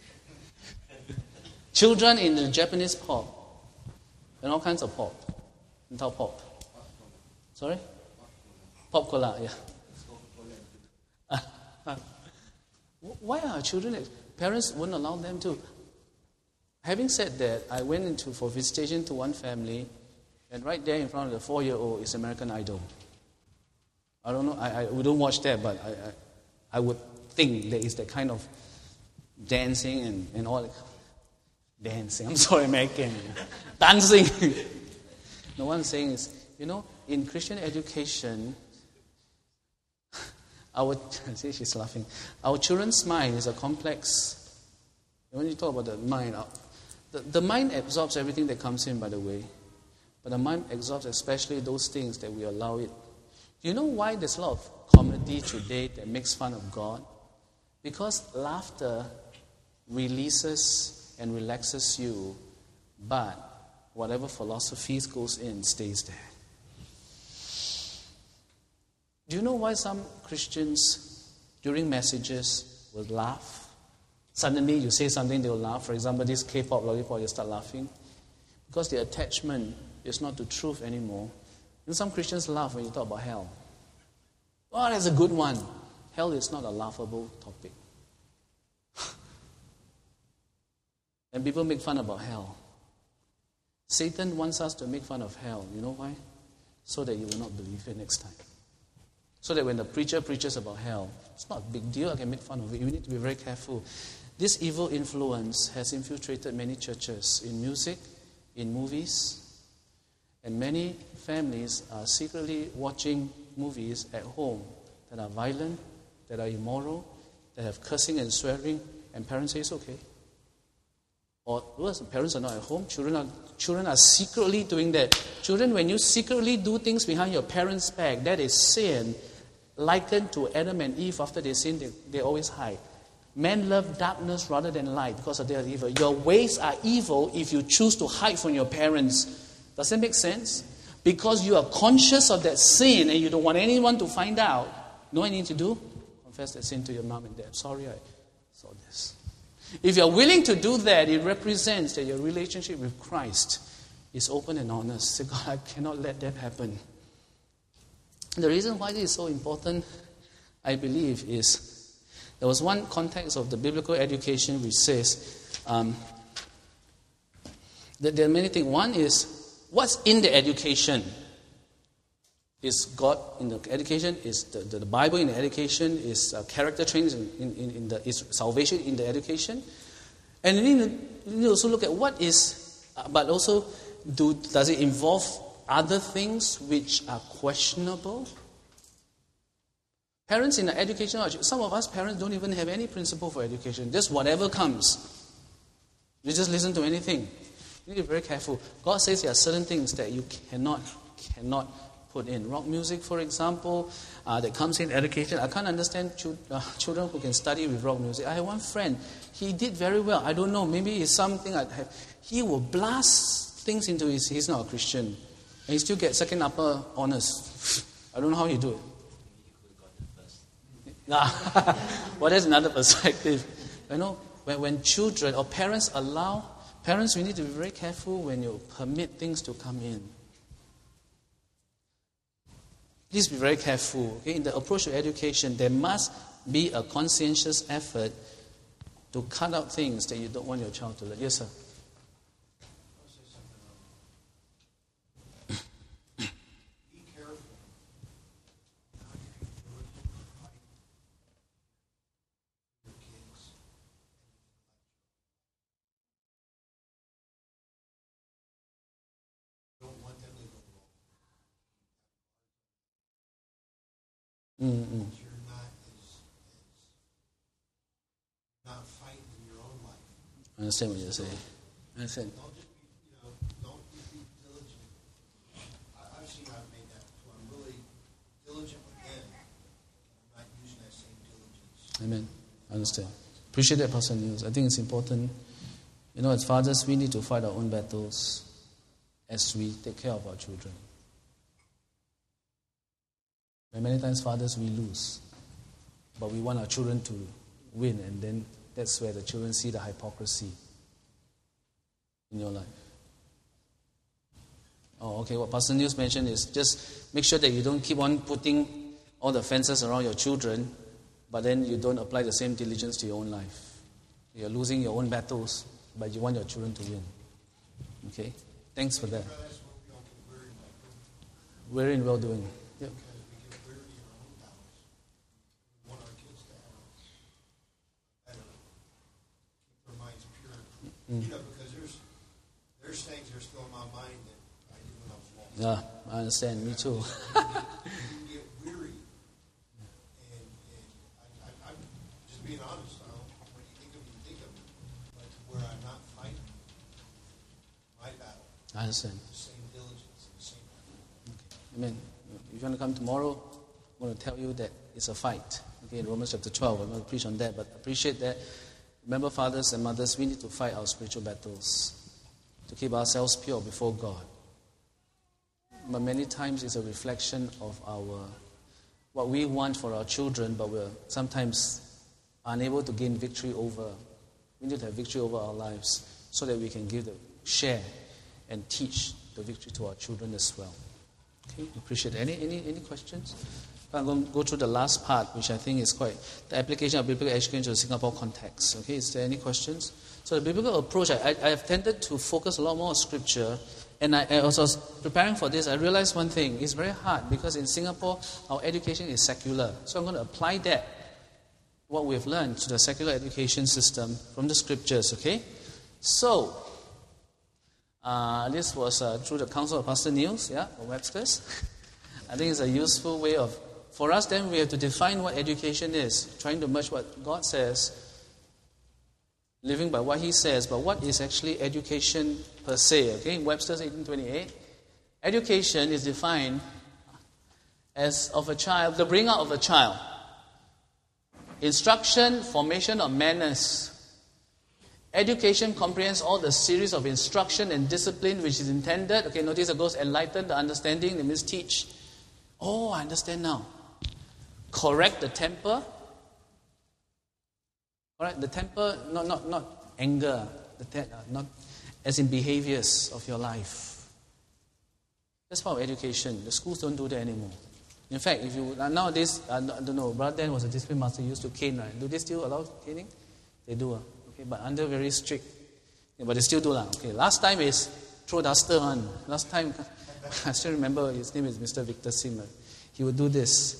Children in the Japanese pop. And all kinds of pop. Entire pop. Sorry? Pop cola, yeah. Why are children... Parents won't allow them to. Having said that, I went into for visitation to one family, and right there in front of the four-year-old is American Idol. I don't know, I, I we don't watch that, but I, I, I would think there is that kind of dancing and, and all. Dancing, I'm sorry, American. Dancing. No one saying is, you know, in Christian education, our, see, she's laughing. Our children's mind is a complex. When you talk about the mind, the, the mind absorbs everything that comes in, by the way. But the mind absorbs especially those things that we allow it. Do you know why there's a lot of comedy today that makes fun of God? Because laughter releases and relaxes you, but whatever philosophies goes in stays there. Do you know why some Christians during messages will laugh? Suddenly you say something, they will laugh. For example, this K-pop lollipop, you start laughing. Because the attachment is not to truth anymore. And some Christians laugh when you talk about hell. Oh, that's a good one. Hell is not a laughable topic. And people make fun about hell. Satan wants us to make fun of hell. You know why? So that you will not believe it next time. So that when the preacher preaches about hell, it's not a big deal, I can make fun of it. You need to be very careful. This evil influence has infiltrated many churches in music, in movies, and many families are secretly watching movies at home that are violent, that are immoral, that have cursing and swearing, and parents say it's okay. Or worse, parents are not at home, children are children are secretly doing that. Children, when you secretly do things behind your parents' back, that is sin, likened to Adam and Eve after they sinned, they, they always hide. Men love darkness rather than light because of their evil. Your ways are evil if you choose to hide from your parents. Does that make sense? Because you are conscious of that sin and you don't want anyone to find out. You know what you need to do? Confess that sin to your mom and dad. Sorry, I saw this. If you're willing to do that, it represents that your relationship with Christ is open and honest. Say, God, I cannot let that happen. The reason why this is so important, I believe, is there was one context of the biblical education which says um, that there are many things. One is, what's in the education? Is God in the education? Is the, the, the Bible in the education? Is uh, character training in, in, in the is salvation in the education? And you need, to, you need to also look at what is, uh, but also do does it involve other things which are questionable? Parents in the education, some of us parents don't even have any principle for education. Just whatever comes. You just listen to anything. You need to be very careful. God says there are certain things that you cannot, cannot put in. Rock music, for example, uh, that comes in education. I can't understand ch- uh, children who can study with rock music. I have one friend. He did very well. I don't know. Maybe it's something I have. He will blast things into his... He's not a Christian. And he still gets second upper honors. I don't know how he do it. Well, that's another perspective. You know, when, when children or parents allow... Parents, we need to be very careful when you permit things to come in. Please be very careful. Okay? In the approach to education, there must be a conscientious effort to cut out things that you don't want your child to learn. Yes, sir. Be careful. Your kids. Don't want them to go wrong. Mm-hmm. You're not as, as not fighting in your own life. I understand what you're saying. I understand. Don't just be, you know, don't just be diligent. I, I've seen I've made that, so I'm really diligent with them. I'm not using that same diligence. Amen. I understand. Appreciate that, Pastor Niels. I think it's important. You know, as fathers, we need to fight our own battles as we take care of our children. And many times, fathers, we lose. But we want our children to win, and then that's where the children see the hypocrisy in your life. Oh, okay, what Pastor Niels mentioned is just make sure that you don't keep on putting all the fences around your children, but then you don't apply the same diligence to your own life. You're losing your own battles, but you want your children to win. Okay? Thanks for that. That's what we don't get weary by doing. We're in well doing. Yep. Because we get weary in our own battles. We want our kids to have better, keep their minds pure. Mm. You know, because there's there's things that are still in my mind that I did when I was lost. Yeah, I understand. Me too. You can get weary. And, and I, I, I'm just being honest. I don't, when you think of me, you think of me. But where I'm not fighting my battle, I understand. the same diligence and the same effort. Okay. Amen. If you want to come tomorrow, I'm going to tell you that it's a fight. Okay, in Romans chapter twelve, I'm going to preach on that, but appreciate that. Remember, fathers and mothers, we need to fight our spiritual battles to keep ourselves pure before God. But many times it's a reflection of our what we want for our children, but we're sometimes unable to gain victory over. We need to have victory over our lives so that we can give the share and teach the victory to our children as well. Okay, appreciate it. Any any any questions? I'm going to go through the last part, which I think is quite the application of biblical education to the Singapore context. Okay, is there any questions? So the biblical approach, I, I have tended to focus a lot more on scripture. And I, as I was preparing for this, I realized one thing. It's very hard because in Singapore, our education is secular. So I'm going to apply that, what we've learned, to the secular education system from the scriptures, okay? So, uh, this was uh, through the counsel of Pastor Niels, yeah, from Webster's. I think it's a useful way of, for us then we have to define what education is, trying to merge what God says, living by what He says, but what is actually education per se, okay? Webster's eighteen twenty-eight. Education is defined as of a child, the bringing up of a child. Instruction, formation of manners. Education comprehends all the series of instruction and discipline which is intended. Okay, notice it goes enlighten the understanding, that means teach. Oh, I understand now. Correct the temper. All right, the temper, not not not anger, the te- uh, not as in behaviors of your life. That's part of education. The schools don't do that anymore. In fact, if you uh, nowadays, uh, I don't know, Brother Dan was a discipline master, he used to cane, right? Do they still allow caning? They do, uh, okay, but under very strict. Yeah, but they still do, lah. Okay, last time is throw duster on. Last time, I still remember his name is Mister Victor Sim. He would do this.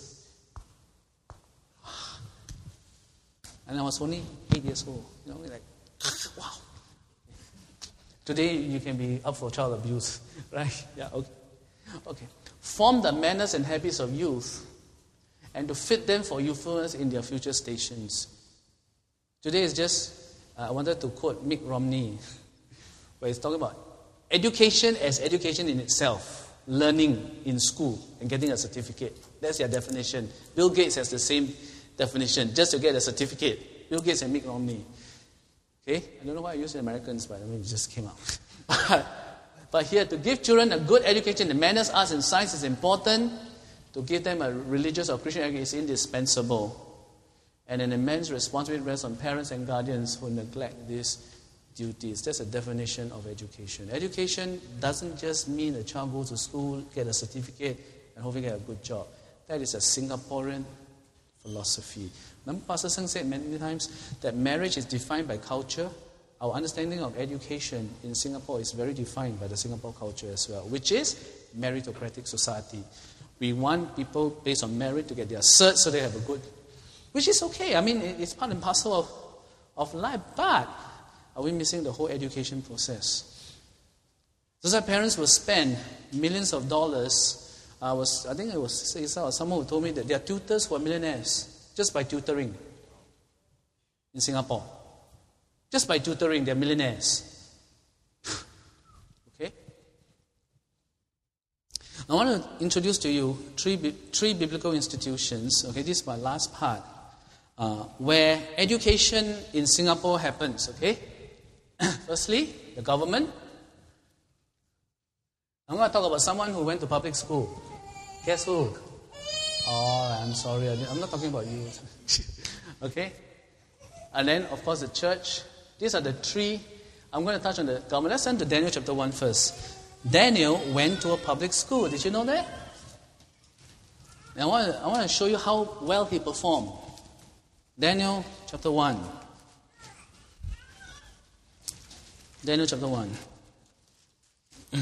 And I was only eight years old. You know, like, wow. Today, you can be up for child abuse, right? Yeah, okay. Okay. Form the manners and habits of youth and to fit them for youthfulness in their future stations. Today is just, uh, I wanted to quote Mitt Romney, where he's talking about education as education in itself, learning in school and getting a certificate. That's their definition. Bill Gates has the same definition, just to get a certificate. Bill Gates and Mitt Romney. Okay? I don't know why I use the Americans, but I mean, it just came out. But here, to give children a good education in manners, arts, and science is important. To give them a religious or Christian education is indispensable. And an immense responsibility rests on parents and guardians who neglect these duties. That's a definition of education. Education doesn't just mean a child goes to school, get a certificate, and hopefully get a good job. That is a Singaporean philosophy. Remember, Pastor Seng said many times that marriage is defined by culture. Our understanding of education in Singapore is very defined by the Singapore culture as well, which is meritocratic society. We want people based on merit to get their cert so they have a good, which is okay. I mean, it's part and parcel of, of life, but are we missing the whole education process? So that parents will spend millions of dollars. I was, I think it was someone who told me that there are tutors who are millionaires just by tutoring in Singapore. Just by tutoring, they're millionaires. Okay? I want to introduce to you three, three biblical institutions. Okay, this is my last part. Uh, where education in Singapore happens, okay? Firstly, the government. I'm going to talk about someone who went to public school. Guess who? Oh, I'm sorry, I'm not talking about you. Okay? And then, of course, the church. These are the three. I'm going to touch on the government. Let's turn to Daniel chapter one first. Daniel went to a public school. Did you know that? And I want to, I want to show you how well he performed. Daniel chapter one. Daniel chapter one. I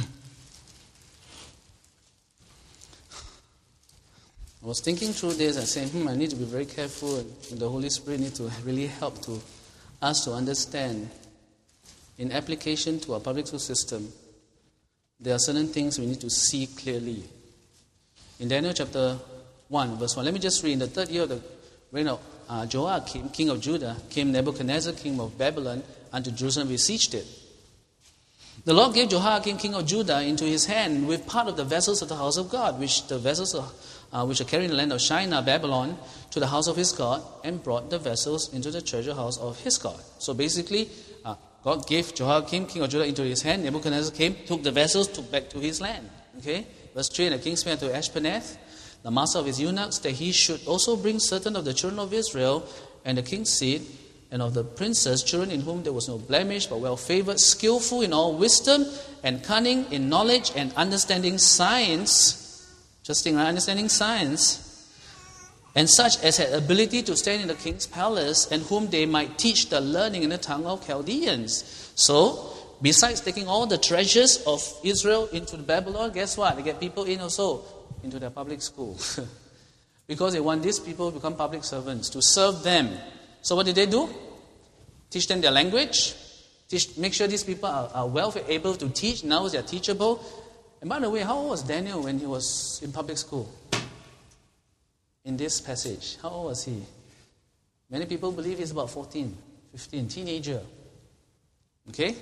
was thinking through this and saying, hmm, I need to be very careful, and the Holy Spirit needs to really help to us to understand. In application to our public school system, there are certain things we need to see clearly. In Daniel chapter one, verse one, let me just read. In the third year of the reign of Uh, Joachim, king of Judah, came Nebuchadnezzar, king of Babylon, unto Jerusalem, besieged it. The Lord gave Joachim, king of Judah, into his hand with part of the vessels of the house of God, which the vessels of, uh, which are carried in the land of Shinar, Babylon, to the house of his God, and brought the vessels into the treasure house of his God. So basically, uh, God gave Joachim, king of Judah, into his hand. Nebuchadnezzar came, took the vessels, took back to his land. Okay, verse three. And the king spake to Ashpenaz, the master of his eunuchs, that he should also bring certain of the children of Israel and the king's seed, and of the princes, children in whom there was no blemish, but well favored, skillful in all wisdom and cunning in knowledge and understanding science. Interesting, right? Understanding science. And such as had ability to stand in the king's palace, and whom they might teach the learning in the tongue of Chaldeans. So, besides taking all the treasures of Israel into Babylon, guess what? They get people in also into their public school. Because they want these people to become public servants, to serve them. So what did they do? Teach them their language. Teach, make sure these people are, are well able to teach. Now they are teachable. And by the way, how old was Daniel when he was in public school? In this passage, how old was he? Many people believe he's about fourteen, fifteen, teenager. Okay?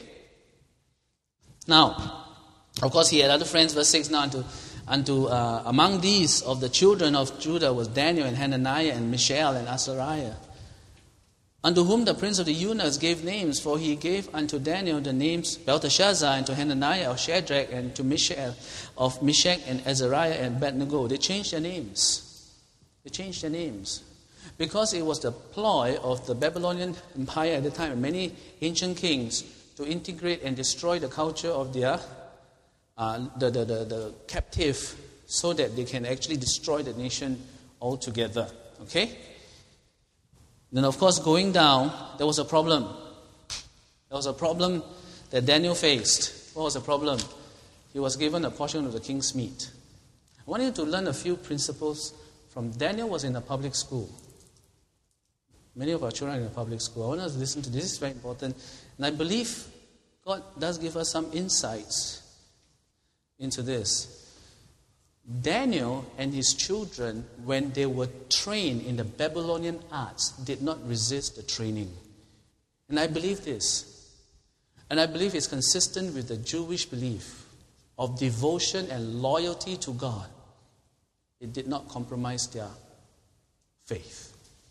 Now, of course, he had other friends. Verse six, now unto, unto uh, among these of the children of Judah was Daniel and Hananiah and Mishael and Azariah, unto whom the prince of the eunuchs gave names, for he gave unto Daniel the names Belteshazzar, and to Hananiah of Shadrach, and to Mishael of Meshach, and Azariah and Abednego. They changed their names. They changed their names. Because it was the ploy of the Babylonian Empire at the time, and many ancient kings, to integrate and destroy the culture of their uh, the, the, the, the captive, so that they can actually destroy the nation altogether. Okay? Then, of course, going down, there was a problem. There was a problem that Daniel faced. What was the problem? He was given a portion of the king's meat. I want you to learn a few principles from Daniel. Was in a public school. Many of our children are in a public school. I want us to listen to this. This is very important. And I believe God does give us some insights into this. Daniel and his children, when they were trained in the Babylonian arts, did not resist the training. And I believe this. And I believe it's consistent with the Jewish belief of devotion and loyalty to God. It did not compromise their faith.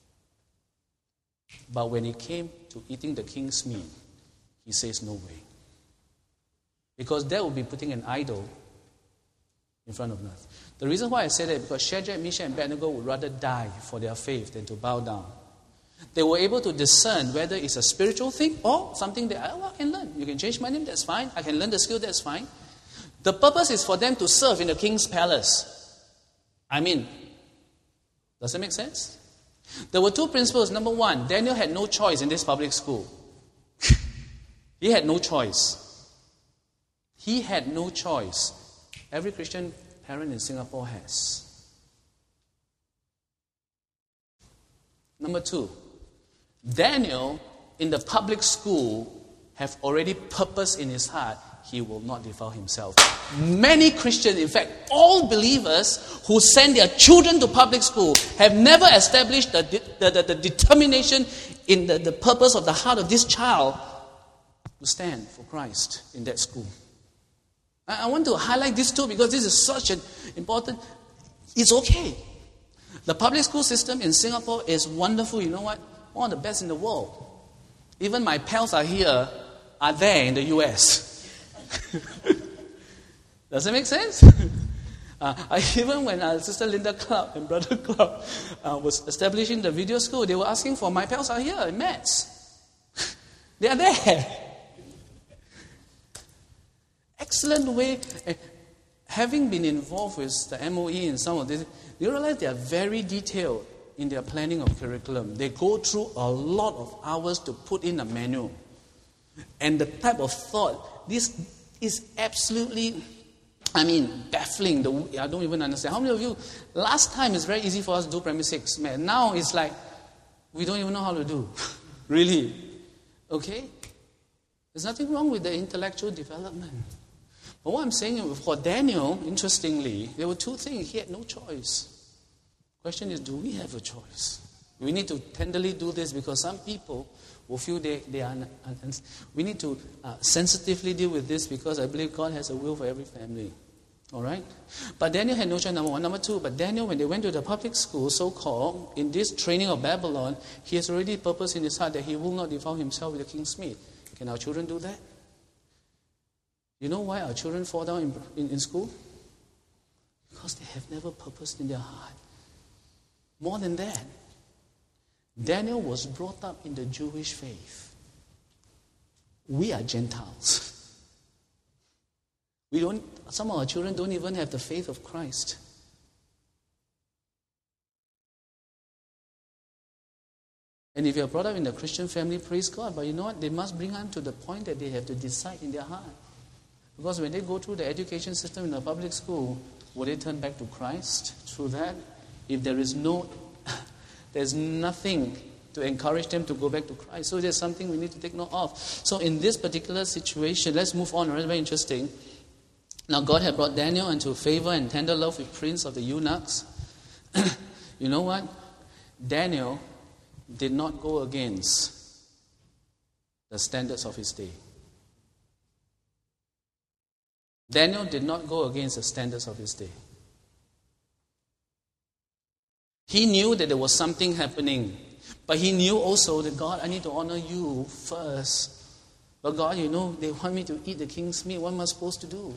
But when it came to eating the king's meat, he says no way. Because that would be putting an idol in front of us. The reason why I say that is because Shadrach, Meshach, and Abednego would rather die for their faith than to bow down. They were able to discern whether it's a spiritual thing or something that I, well, I can learn. You can change my name, that's fine. I can learn the skill, that's fine. The purpose is for them to serve in the king's palace. I mean, does that make sense? There were two principles. Number one, Daniel had no choice in this public school. He had no choice. He had no choice. Every Christian parent in Singapore has. Number two, Daniel in the public school have already purpose in his heart he will not defile himself. Many Christians, in fact, all believers who send their children to public school have never established the, the, the, the determination in the, the purpose of the heart of this child to stand for Christ in that school. I, I want to highlight this too because this is such an important... It's okay. The public school system in Singapore is wonderful. You know what? One of the best in the world. Even my pals are here, are there in the U S. Does it make sense? uh, I, even when uh, Sister Linda Club and Brother Club uh, was establishing the video school, they were asking for my pals are here in Mets. They are there. Excellent way. Uh, having been involved with the M O E in some of this, you realize they are very detailed in their planning of curriculum. They go through a lot of hours to put in a manual. And the type of thought, this is absolutely, I mean, baffling. The, I don't even understand. How many of you, last time it's very easy for us to do primary six. Man, now it's like, we don't even know how to do. Really. Okay? There's nothing wrong with the intellectual development. But what I'm saying is, for Daniel, interestingly, there were two things. He had no choice. Question is, do we have a choice? We need to tenderly do this because some people will feel they, they are... Un, un, we need to uh, sensitively deal with this because I believe God has a will for every family. All right? But Daniel had no choice, number one. Number two, but Daniel, when they went to the public school, so-called, in this training of Babylon, he has already purposed in his heart that he will not defile himself with the king's meat. Can our children do that? You know why our children fall down in, in, in school? Because they have never purposed in their heart. More than that, Daniel was brought up in the Jewish faith. We are Gentiles. We don't, some of our children don't even have the faith of Christ. And if you're brought up in a Christian family, praise God. But you know what? They must bring them to the point that they have to decide in their heart. Because when they go through the education system in a public school, will they turn back to Christ through that? If there is no, there's nothing to encourage them to go back to Christ. So there's something we need to take note of. So in this particular situation, let's move on. Very, very interesting. Now God had brought Daniel into favor and tender love with Prince of the eunuchs. You know what? Daniel did not go against the standards of his day. Daniel did not go against the standards of his day. He knew that there was something happening. But he knew also that, God, I need to honor you first. But God, you know, they want me to eat the king's meat. What am I supposed to do?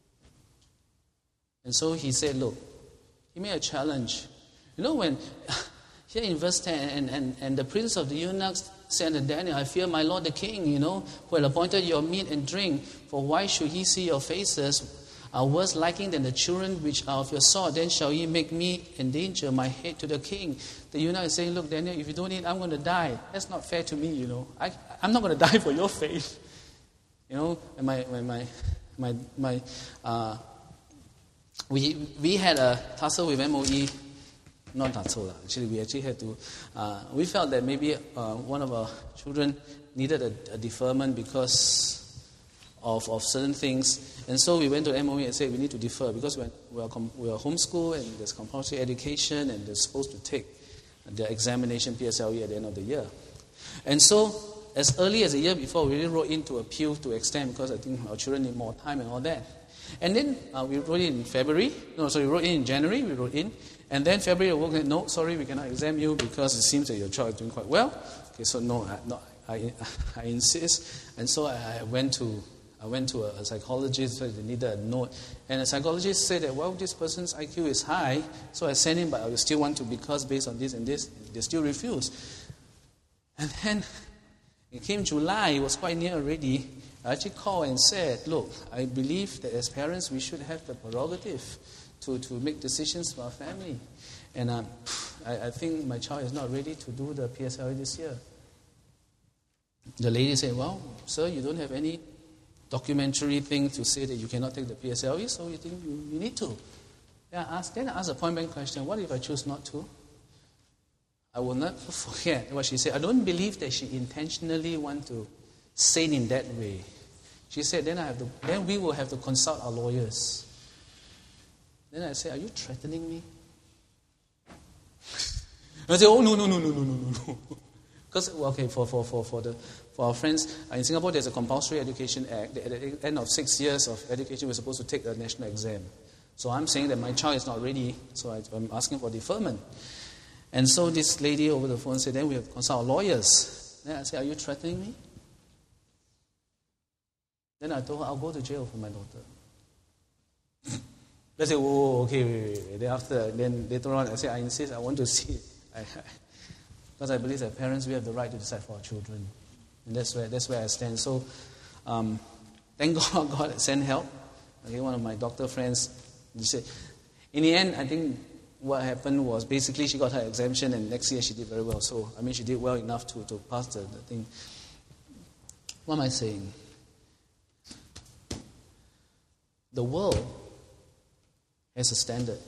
And so he said, look, he made a challenge. You know, when, here in verse ten, and, and, and the prince of the eunuchs said to Daniel, I fear my lord the king, you know, who had appointed your meat and drink. For why should he see your faces are worse liking than the children which are of your sword? Then shall ye make me endanger my head to the king. The eunuch is saying, look, Daniel, if you don't eat, I'm going to die. That's not fair to me, you know. I, I'm not going to die for your faith. You know, and my, my, my, my, my uh, we, we had a tussle with M O E. Not tussle, actually, we actually had to, uh, we felt that maybe uh, one of our children needed a, a deferment because Of, of certain things. And so we went to M O E and said we need to defer because we're, we're, com- we're homeschooled and there's compulsory education and they're supposed to take the examination P S L E at the end of the year. And so as early as a year before, we really wrote in to appeal to extend because I think our children need more time and all that. And then uh, we wrote in February. No, so we wrote in in January, we wrote in. And then February, we said, no, sorry, we cannot exempt you because it seems that your child is doing quite well. Okay, so no, I, no, I, I insist. And so I, I went to I went to a, a psychologist, so they needed a note. And the psychologist said that, well, this person's I Q is high, so I sent him, but I will still want to because based on this and this. They still refused. And then it came July, it was quite near already. I actually called and said, look, I believe that as parents we should have the prerogative to, to make decisions for our family. And um, I, I think my child is not ready to do the P S L E this year. The lady said, well, sir, you don't have any documentary thing to say that you cannot take the P S L E, so you think you, you need to. Yeah, I asked, then I asked a point-blank question, what if I choose not to? I will not forget what she said. I don't believe that she intentionally want to say it in that way. She said, then I have to, then we will have to consult our lawyers. Then I said, are you threatening me? I said, oh, no, no, no, no, no, no, no, no. Because, okay, for, for, for, for, the, for our friends, uh, in Singapore there's a Compulsory Education Act. At the end of six years of education, we're supposed to take a national exam. So I'm saying that my child is not ready, so I, I'm asking for deferment. And so this lady over the phone said, then we have to consult our lawyers. Then I said, are you threatening me? Then I told her, I'll go to jail for my daughter. They said, oh, okay, wait, wait, wait. Then after, then later on, I said, I insist, I want to see it. I, I, because I believe that parents, we have the right to decide for our children. And that's where that's where I stand. So, um, thank God God sent help. Okay, one of my doctor friends, he said, in the end, I think what happened was basically she got her exemption and next year she did very well. So, I mean, she did well enough to, to pass the, the thing. What am I saying? The world has a standard.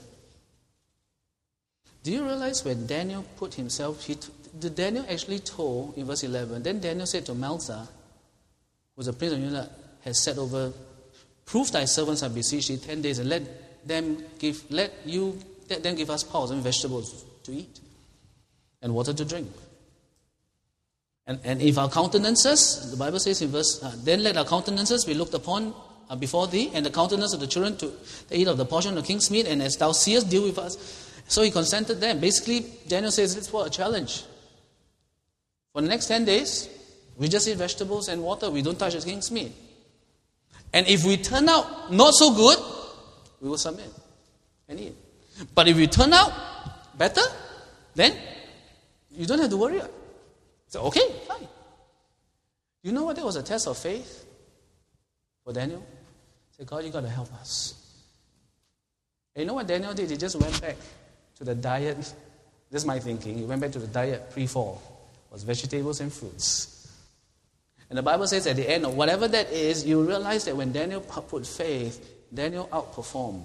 Do you realize when Daniel put himself, he t- the Daniel actually told in verse eleven, then Daniel said to Melzar, who was the prince of Judah, has set over, prove thy servants, I beseech thee, ten days, and let them give, let you, let them give us pulse and vegetables to eat, and water to drink. And, and if our countenances, the Bible says in verse, uh, then let our countenances be looked upon uh, before thee, and the countenance of the children to the eat of the portion of the king's meat, and as thou seest, deal with us. So he consented them. Basically, Daniel says, let's put a challenge. For the next ten days, we just eat vegetables and water. We don't touch the king's meat. And if we turn out not so good, we will submit and eat. But if we turn out better, then you don't have to worry. So, okay, fine. You know what? That was a test of faith for Daniel. He said, God, you got to help us. And you know what Daniel did? He just went back to the diet. This is my thinking. He went back to the diet pre-fall. It was vegetables and fruits. And the Bible says at the end of whatever that is, you realize that when Daniel put faith, Daniel outperformed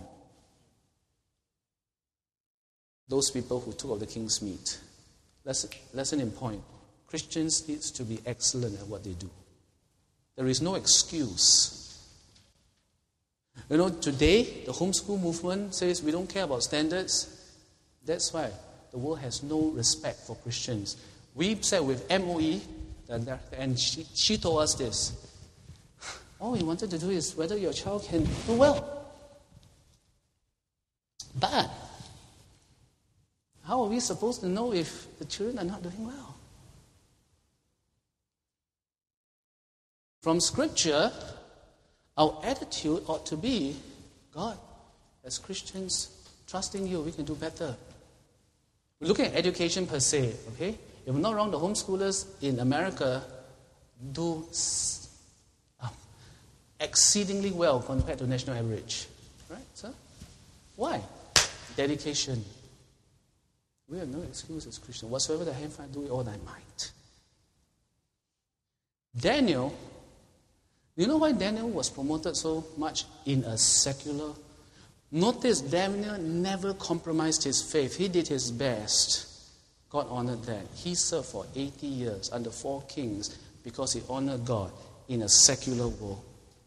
those people who took of the king's meat. Lesson, lesson in point. Christians need to be excellent at what they do. There is no excuse. You know, today, the homeschool movement says we don't care about standards. That's why the world has no respect for Christians. We sat with M O E, and she, she told us this. All we wanted to do is whether your child can do well. But how are we supposed to know if the children are not doing well? From Scripture, our attitude ought to be, God, as Christians, trusting you, we can do better. We're looking at education per se, okay? If I'm not wrong, the homeschoolers in America do uh, exceedingly well compared to national average. Right, sir? Why? Dedication. We have no excuse as Christians. Whatsoever thy hand find, do it all thy might. Daniel, you know why Daniel was promoted so much in a secular? Notice Daniel never compromised his faith. He did his best. God honored that. He served for eighty years under four kings because he honored God in a secular world.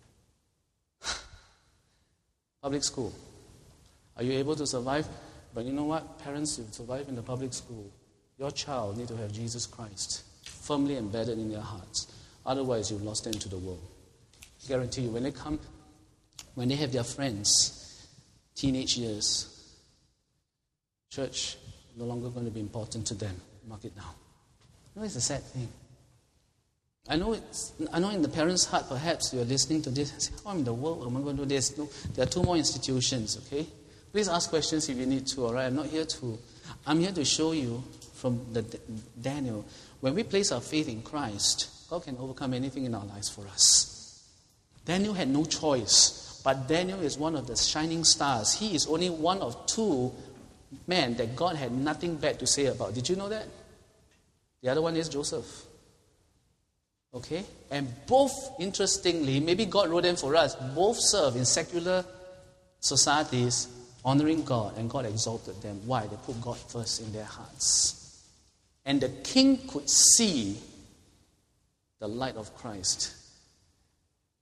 Public school. Are you able to survive? But you know what? Parents who survive in the public school, your child need to have Jesus Christ firmly embedded in their hearts. Otherwise, you've lost them to the world. I guarantee you, when they come, when they have their friends, teenage years, church no longer going to be important to them. Mark it down. You know, it's a sad thing. I know it's, I know in the parents' heart, perhaps you're listening to this and say, how in the world am I going to do this? No, there are two more institutions, okay? Please ask questions if you need to, all right? I'm not here to, I'm here to show you from the Daniel, when we place our faith in Christ, God can overcome anything in our lives for us. Daniel had no choice, but Daniel is one of the shining stars. He is only one of two men that God had nothing bad to say about. Did you know that? The other one is Joseph. Okay? And both, interestingly, maybe God wrote them for us, both serve in secular societies, honoring God, and God exalted them. Why? They put God first in their hearts. And the king could see the light of Christ.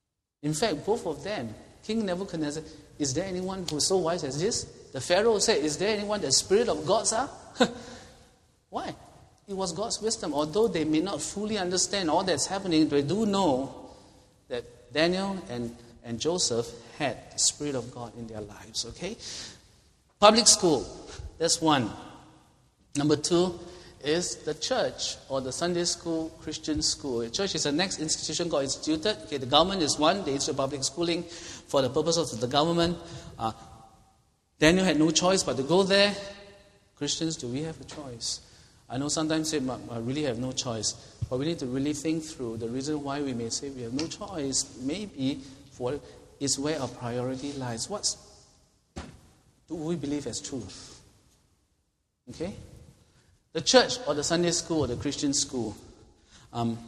In fact, both of them, King Nebuchadnezzar, is there anyone who is so wise as this? The Pharaoh said, is there anyone the Spirit of God, sir? Why? It was God's wisdom. Although they may not fully understand all that's happening, they do know that Daniel and, and Joseph had the Spirit of God in their lives, okay? Public school, that's one. Number two is the church or the Sunday school, Christian school. The church is the next institution God instituted. Okay, the government is one. They institute public schooling for the purposes of the government. Uh, Daniel had no choice but to go there. Christians, do we have a choice? I know sometimes say, I really have no choice. But we need to really think through the reason why we may say we have no choice. Maybe for is where our priority lies. What do we believe as truth? Okay? The church or the Sunday school or the Christian school. Um,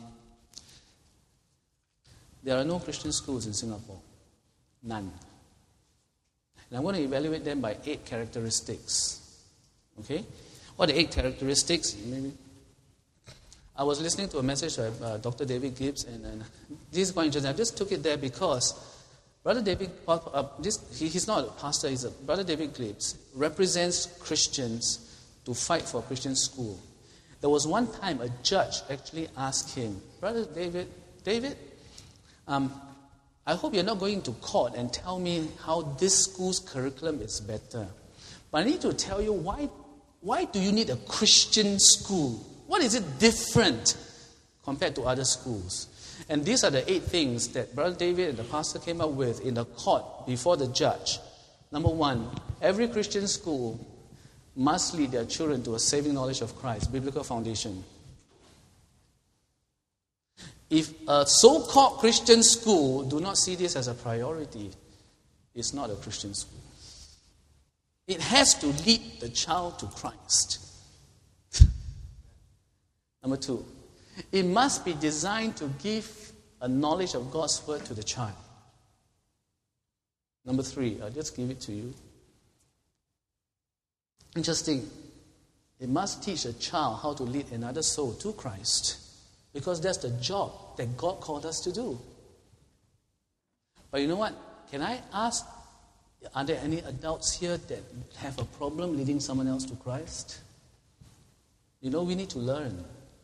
there are no Christian schools in Singapore. None. And I'm going to evaluate them by eight characteristics. Okay? What are the eight characteristics? Maybe. I was listening to a message by uh, Doctor David Gibbs, and, and this is quite interesting. I just took it there because Brother David, uh, this, he, he's not a pastor, he's a, Brother David Gibbs represents Christians to fight for a Christian school. There was one time a judge actually asked him, Brother David, David, um, I hope you're not going to court and tell me how this school's curriculum is better. But I need to tell you, why, why do you need a Christian school? What is it different compared to other schools? And these are the eight things that Brother David and the pastor came up with in the court before the judge. Number one, every Christian school must lead their children to a saving knowledge of Christ, biblical foundation. If a so-called Christian school do not see this as a priority, it's not a Christian school. It has to lead the child to Christ. Number two, it must be designed to give a knowledge of God's word to the child. Number three, I'll just give it to you. Interesting. It must teach a child how to lead another soul to Christ, because that's the job that God called us to do. But you know what? Can I ask, are there any adults here that have a problem leading someone else to Christ? You know, we need to learn.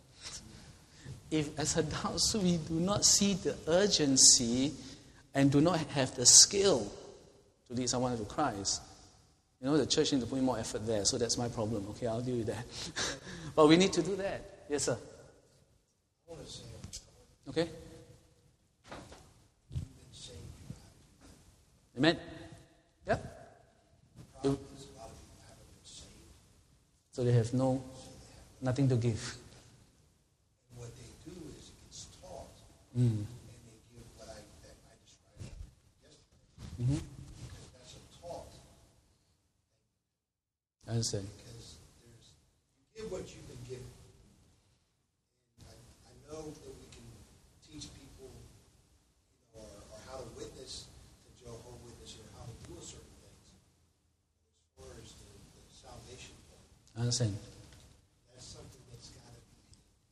If as adults we do not see the urgency and do not have the skill to lead someone to Christ, you know, the church needs to put more effort there, so that's my problem. Okay, I'll deal with that. But we need to do that. Yes, sir. I want to say, Okay. you've been saved. Amen. Yep. The problem is a lot of people haven't been saved. So they have no, nothing to give. And what they do is it gets taught, Mm. and they give what I, that I described yesterday. Mm-hmm. Because that's a taught. I understand. Because there's, you give what you've been given. And I, I know that we can teach people, you know, or, or how to witness to Jehovah's Witness or how to do certain things. As far as the, the salvation part, I understand. that's something that's got to be.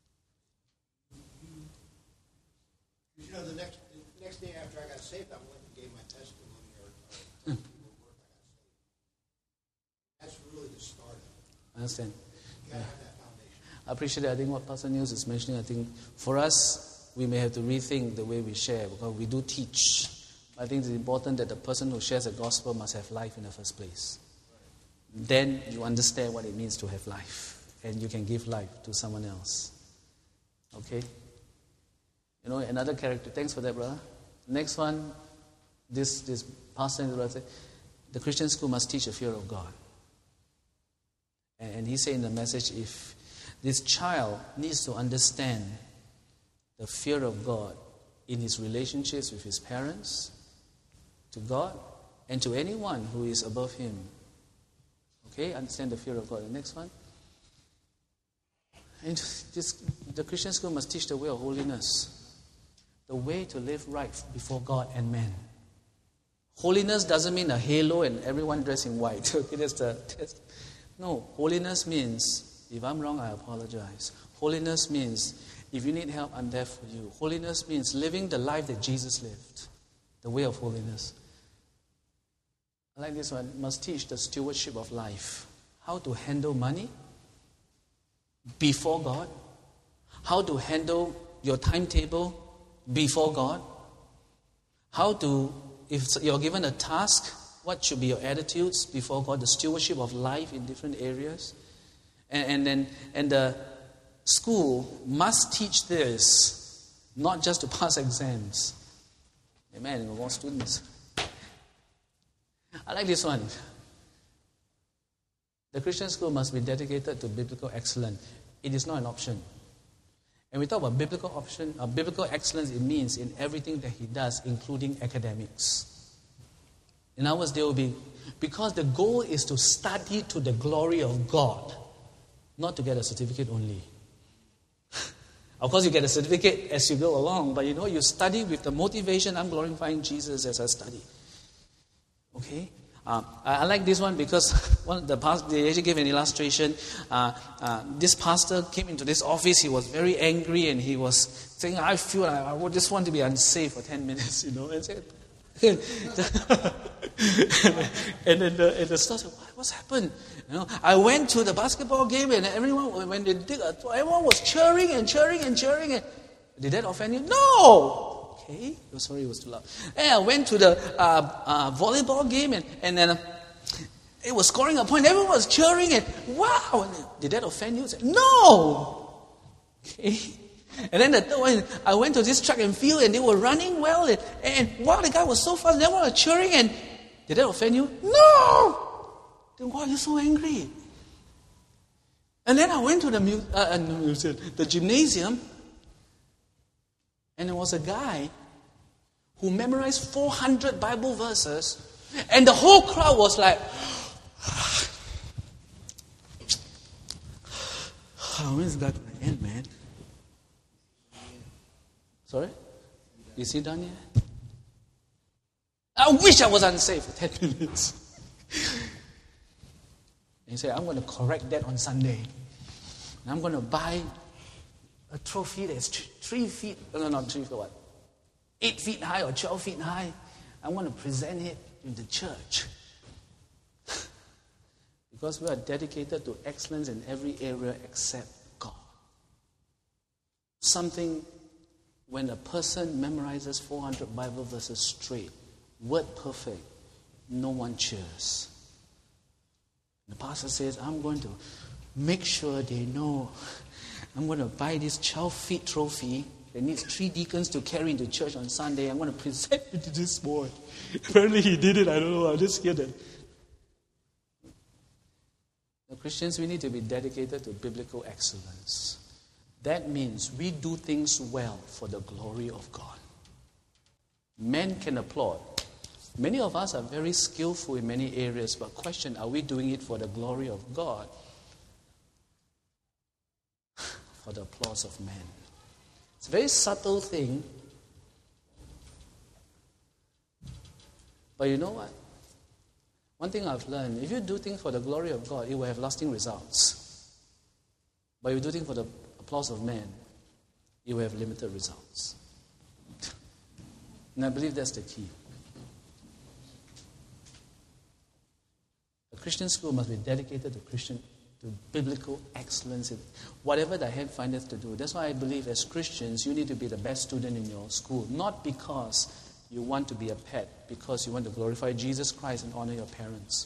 You, because you know, the next the next day after I got saved, I went and gave my testimony or, or told people at work I got saved. That's really the start of it. I understand. You got to have that foundation. I appreciate it. I think what Pastor Niels is mentioning, I think for us, we may have to rethink the way we share, because we do teach. I think it's important that the person who shares the gospel must have life in the first place. Right. Then you understand what it means to have life, and you can give life to someone else. Okay? You know, another character. Thanks for that, brother. Next one, this, this pastor and brother said, the Christian school must teach a fear of God. And he said in the message, if this child needs to understand the fear of God in his relationships with his parents, to God, and to anyone who is above him. Okay, understand the fear of God. The next one. And this, the Christian school must teach the way of holiness. The way to live right before God and man. Holiness doesn't mean a halo and everyone dressed in white. Okay, that's the test. No, holiness means, if I'm wrong, I apologize. Holiness means, if you need help, I'm there for you. Holiness means living the life that Jesus lived. the way of holiness. I like this one. Must teach the stewardship of life. How to handle money before God. How to handle your timetable before God. How to, if you're given a task, what should be your attitudes before God. The stewardship of life in different areas. And, and then and the school must teach this, not just to pass exams. Amen. More students. I like this one. The Christian school must be dedicated to biblical excellence. It is not an option. And we talk about biblical option, uh, biblical excellence, it means in everything that he does, including academics. In other words, there will be, because the goal is to study to the glory of God, not to get a certificate only. Of course, you get a certificate as you go along, but you know, you study with the motivation, I'm glorifying Jesus as I study. Okay? Uh, I, I like this one because one of the past, they actually gave an illustration. Uh, uh, this pastor came into this office, he was very angry and he was saying, I feel I, I would just want to be unsafe for ten minutes, you know, and said, and then the, and the star said, what, what's happened? You know, I went to the basketball game and everyone, when they did, everyone was cheering and cheering and cheering. And, did that offend you? No! Okay, oh, sorry, it was too loud. And I went to the uh, uh, volleyball game and, and then uh, it was scoring a point. Everyone was cheering and wow! And did that offend you? I said, no! Okay. And then the third one, I went to this track and field and they were running well. And, and wow, the guy was so fast. And everyone was cheering and did that offend you? No! Then why are you so angry? And then I went to the, mu- uh, museum, the gymnasium. And there was a guy who memorized four hundred Bible verses, and the whole crowd was like, oh, when's that going to end, man? Sorry? Is he done yet? I wish I was unsafe for ten minutes. And he said, I'm going to correct that on Sunday. And I'm going to buy a trophy that's three feet, no, not three feet, what? Eight feet high or twelve feet high. I want to present it in the church. Because we are dedicated to excellence in every area except God. Something, when a person memorizes four hundred Bible verses straight, word perfect, no one cheers. The pastor says, I'm going to make sure they know. I'm going to buy this twelve feet trophy that needs three deacons to carry into church on Sunday. I'm going to present it to this boy. Apparently he did it. I don't know. I just hear that. The Christians, we need to be dedicated to biblical excellence. That means we do things well for the glory of God. Men can applaud. Many of us are very skillful in many areas, but question, are we doing it for the glory of God? For the applause of men. It's a very subtle thing. But you know what? One thing I've learned, if you do things for the glory of God, it will have lasting results. But if you do things for the applause of men, it will have limited results. And I believe that's the key. A Christian school must be dedicated to Christian to biblical excellence in whatever the hand findeth to do. That's why I believe as Christians, you need to be the best student in your school. Not because you want to be a pet, because you want to glorify Jesus Christ and honor your parents.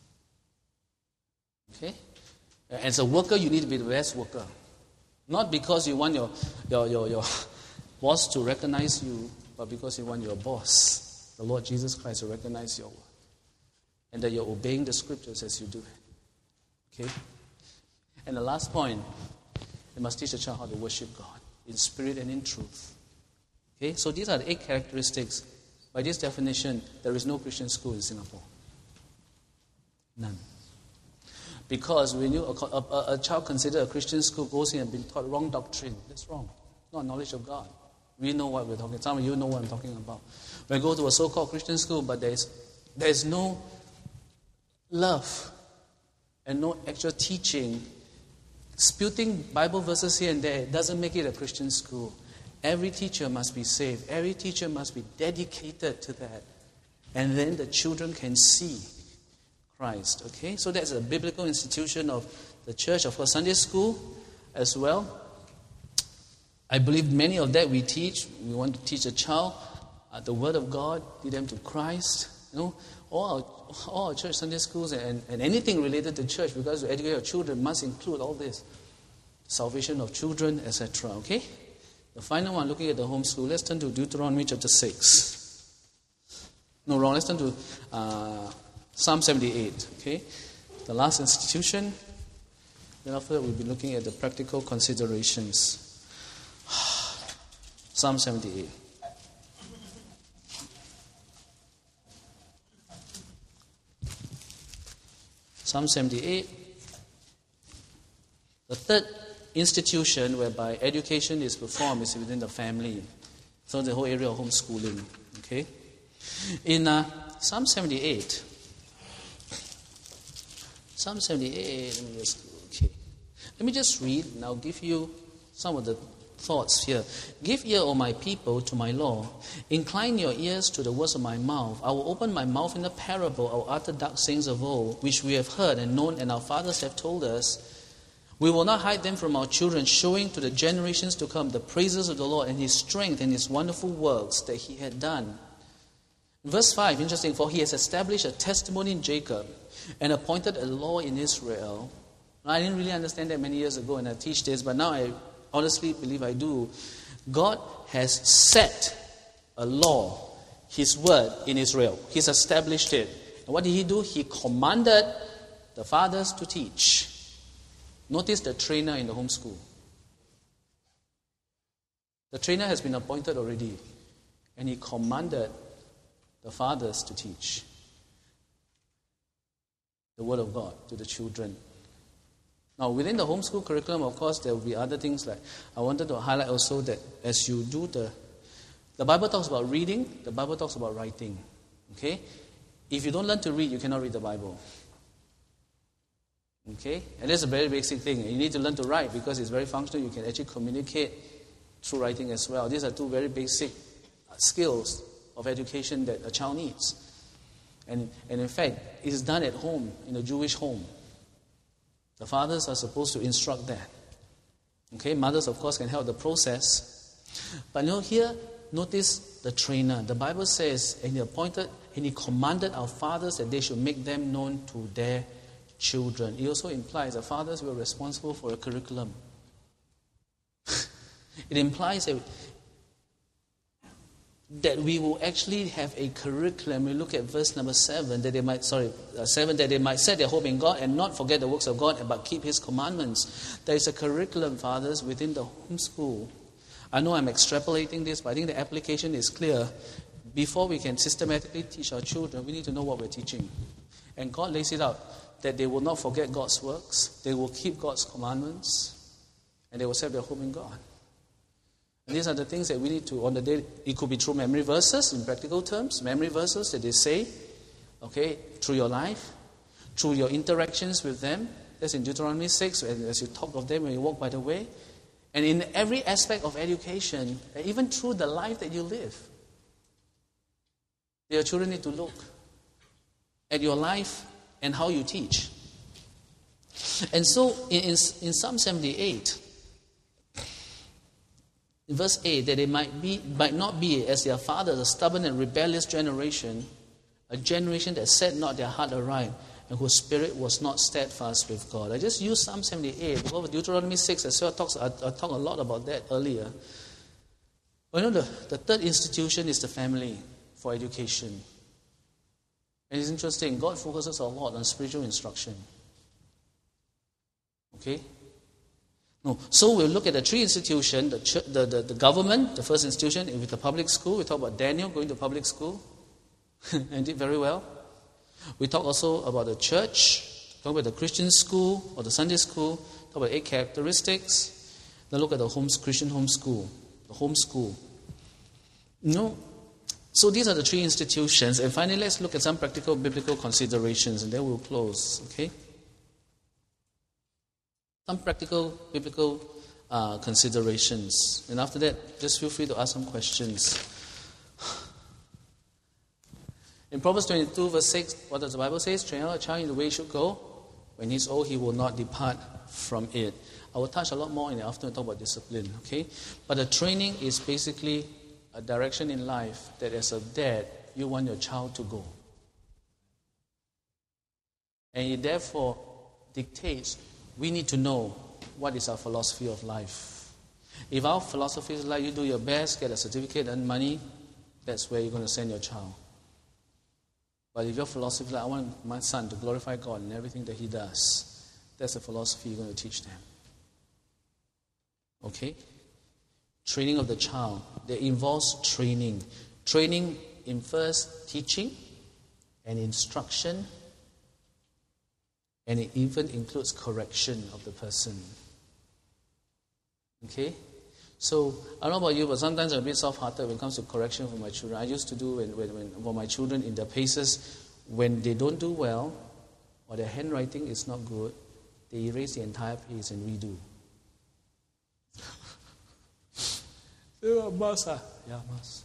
Okay? As a worker, you need to be the best worker. Not because you want your, your, your, your boss to recognize you, but because you want your boss, the Lord Jesus Christ, to recognize your work. And that you're obeying the scriptures as you do it. Okay? And the last point, they must teach the child how to worship God in spirit and in truth. Okay, so these are the eight characteristics. By this definition, there is no Christian school in Singapore. None. Because when you, a, a, a child considered a Christian school goes in and been taught wrong doctrine, that's wrong. Not knowledge of God. We know what we're talking about. Some of you know what I'm talking about. We go to a so-called Christian school, but there's there's no love and no actual teaching. Spouting Bible verses here and there doesn't make it a Christian school. Every teacher must be saved. Every teacher must be dedicated to that. And then the children can see Christ. Okay? So that's a biblical institution of the church. Of course, Sunday school as well. I believe many of that we teach. We want to teach a child uh, the Word of God, lead them to Christ. You know, all our, all our church Sunday schools and, and anything related to church, because to educate our children must include all this. Salvation of children, et cetera. Okay? The final one, looking at the homeschool, let's turn to Deuteronomy chapter six. No, wrong. Let's turn to uh, Psalm seventy-eight. Okay? The last institution. Then after that, we'll be looking at the practical considerations. Psalm seventy-eight. Psalm seventy-eight. The third institution whereby education is performed is within the family. So the whole area of homeschooling. Okay? In uh, Psalm seventy-eight. Psalm seventy-eight. Let me just, okay. Let me just read and I'll give you some of the thoughts here. Give ear, O my people, to my law. Incline your ears to the words of my mouth. I will open my mouth in a parable. I will utter dark sayings of old, which we have heard and known, and our fathers have told us. We will not hide them from our children, showing to the generations to come the praises of the Lord and His strength and His wonderful works that He had done. Verse five, interesting. For He has established a testimony in Jacob and appointed a law in Israel. I didn't really understand that many years ago, and I teach this, but now I honestly believe I do. God has set a law, His word in Israel. He's established it. And what did He do? He commanded the fathers to teach. Notice the trainer in the homeschool. The trainer has been appointed already, and he commanded the fathers to teach the Word of God to the children. Now, within the homeschool curriculum, of course, there will be other things like, I wanted to highlight also that as you do the, the Bible talks about reading, the Bible talks about writing. Okay? If you don't learn to read, you cannot read the Bible. Okay? And that's a very basic thing. You need to learn to write because it's very functional. You can actually communicate through writing as well. These are two very basic skills of education that a child needs. And, and in fact, it's done at home, in a Jewish home. The fathers are supposed to instruct that. Okay, mothers, of course, can help the process. But you know, here, notice the trainer. The Bible says, and he appointed, and he commanded our fathers that they should make them known to their children. It also implies that fathers were responsible for a curriculum. It implies that, that we will actually have a curriculum. We look at verse number seven, that they might, sorry, uh, seven, that they might set their hope in God and not forget the works of God, but keep His commandments. There is a curriculum, fathers, within the homeschool. I know I'm extrapolating this, but I think the application is clear. Before we can systematically teach our children, we need to know what we're teaching. And God lays it out, that they will not forget God's works, they will keep God's commandments, and they will set their hope in God. And these are the things that we need to, on the day, it could be through memory verses, in practical terms, memory verses that they say, okay, through your life, through your interactions with them. That's in Deuteronomy six, as you talk of them when you walk by the way. And in every aspect of education, even through the life that you live, your children need to look at your life and how you teach. And so, in, in, in Psalm seventy-eight, in verse eight, that they might be, might not be as their fathers, a stubborn and rebellious generation, a generation that set not their heart aright, and whose spirit was not steadfast with God. I just used Psalm seventy-eight, because Deuteronomy six as well talks, I, I talked a lot about that earlier. But you know, the, the third institution is the family for education. And it's interesting, God focuses a lot on spiritual instruction. Okay? No. So we'll look at the three institutions, the, church, the, the, the government, the first institution, with the public school. We talk about Daniel going to public school and did very well. We talk also about the church, talk about the Christian school or the Sunday school, talk about eight characteristics. Then look at the home, Christian home school, the home school. You know, so these are the three institutions. And finally, let's look at some practical biblical considerations, and then we'll close, okay? Some practical biblical uh, considerations. And after that, just feel free to ask some questions. In Proverbs twenty-two, verse six, what does the Bible say? Train up a child in the way he should go. When he's old, he will not depart from it. I will touch a lot more in the afternoon, talk about discipline, okay? But the training is basically a direction in life that as a dad, you want your child to go. And it therefore dictates, we need to know what is our philosophy of life. If our philosophy is like you do your best, get a certificate, earn money, that's where you're going to send your child. But if your philosophy is like, I want my son to glorify God in everything that he does, that's the philosophy you're going to teach them. Okay? Training of the child. That involves training. Training in first teaching and instruction, and it even includes correction of the person. Okay? So, I don't know about you, but sometimes I'm a bit soft-hearted when it comes to correction for my children. I used to do when, when, when for my children in their paces, when they don't do well, or their handwriting is not good, they erase the entire page and redo. Yeah, must, ah. Yeah, must.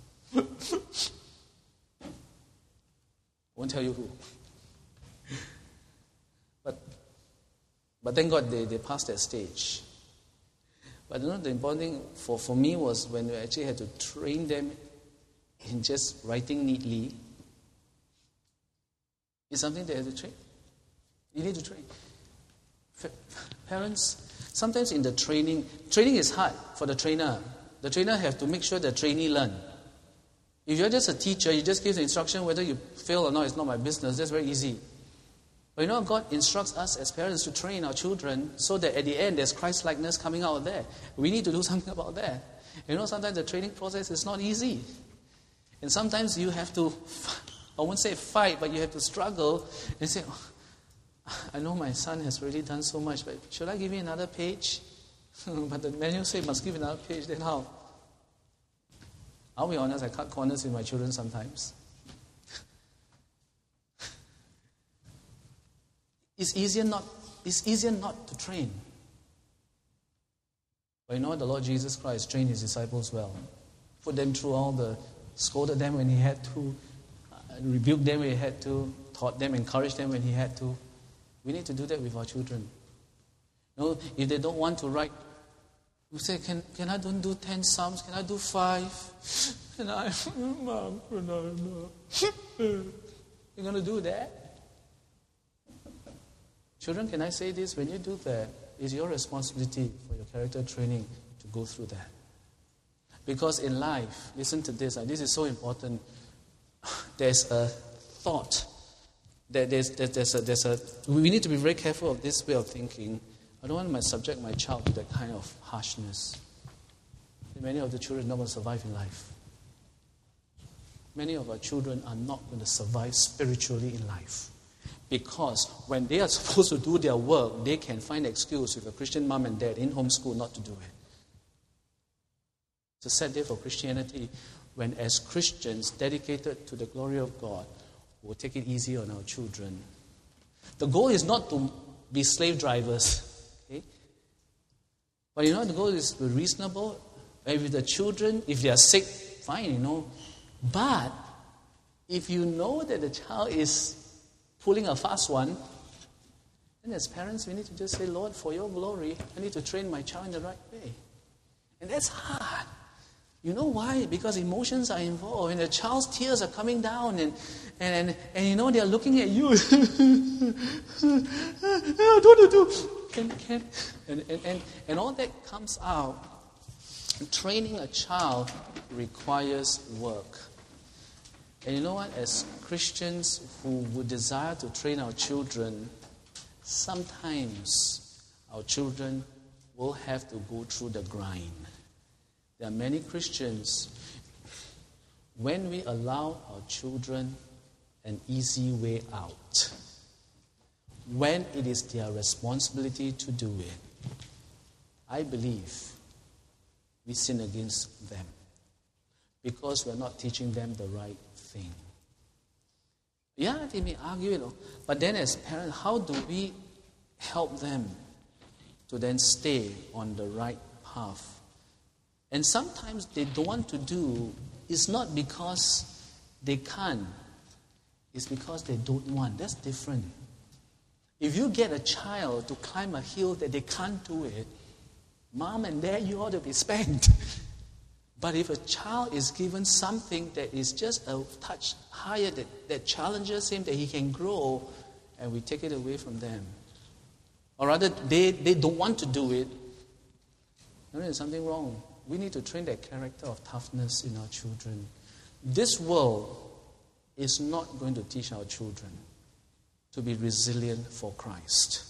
Won't tell you who. But, but thank God they, they passed that stage. But you know, the important thing for, for me was when we actually had to train them in just writing neatly. It's something they have to train. You need to train. Parents, sometimes in the training, training is hard for the trainer. The trainer has to make sure the trainee learn. If you're just a teacher, you just give the instruction, whether you fail or not, it's not my business. That's very easy. But you know, God instructs us as parents to train our children so that at the end there's Christ-likeness coming out of there. We need to do something about that. You know, sometimes the training process is not easy. And sometimes you have to, I won't say fight, but you have to struggle and say, oh, I know my son has already done so much, but should I give you another page? But the manual says must give another page, then how? I'll be honest, I cut corners with my children sometimes. It's easier not, it's easier not to train. But you know what? The Lord Jesus Christ trained his disciples well. Put them through all the, scolded them when he had to, uh, rebuked them when he had to, taught them, encouraged them when he had to. We need to do that with our children. You know, if they don't want to write, we say, can, can I don't do ten Psalms? Can I do five? Can I? Mom, no, no. You're going to do that? Children, can I say this? When you do that, it's your responsibility for your character training to go through that. Because in life, listen to this, and this is so important, there's a thought, that there's, there's, a, there's a, we need to be very careful of this way of thinking. I don't want to subject my child to that kind of harshness. Many of the children are not going to survive in life. Many of our children are not going to survive spiritually in life. Because when they are supposed to do their work, they can find excuse with a Christian mom and dad in homeschool not to do it. It's a sad day for Christianity when as Christians dedicated to the glory of God, we'll take it easy on our children. The goal is not to be slave drivers. Okay? But you know, the goal is to be reasonable. And with the children, if they are sick, fine, you know. But if you know that the child is pulling a fast one, then as parents, we need to just say, Lord, for your glory, I need to train my child in the right way. And that's hard. You know why? Because emotions are involved, and the child's tears are coming down, and and and, and you know they're looking at you. I don't want to do. Can can and, and and and all that comes out. Training a child requires work. And you know what? As Christians who would desire to train our children, sometimes our children will have to go through the grind. There are many Christians, when we allow our children an easy way out, when it is their responsibility to do it, I believe we sin against them because we're not teaching them the right thing. Yeah, they may argue, you know, but then as parents, how do we help them to then stay on the right path? tough. And sometimes they don't want to do, it's not because they can't. It's because they don't want. That's different. If you get a child to climb a hill that they can't do it, mom and dad, you ought to be spanked. But if a child is given something that is just a touch higher, that, that challenges him, that he can grow, and we take it away from them. Or rather, they, they don't want to do it, then there's something wrong. We need to train that character of toughness in our children. This world is not going to teach our children to be resilient for Christ.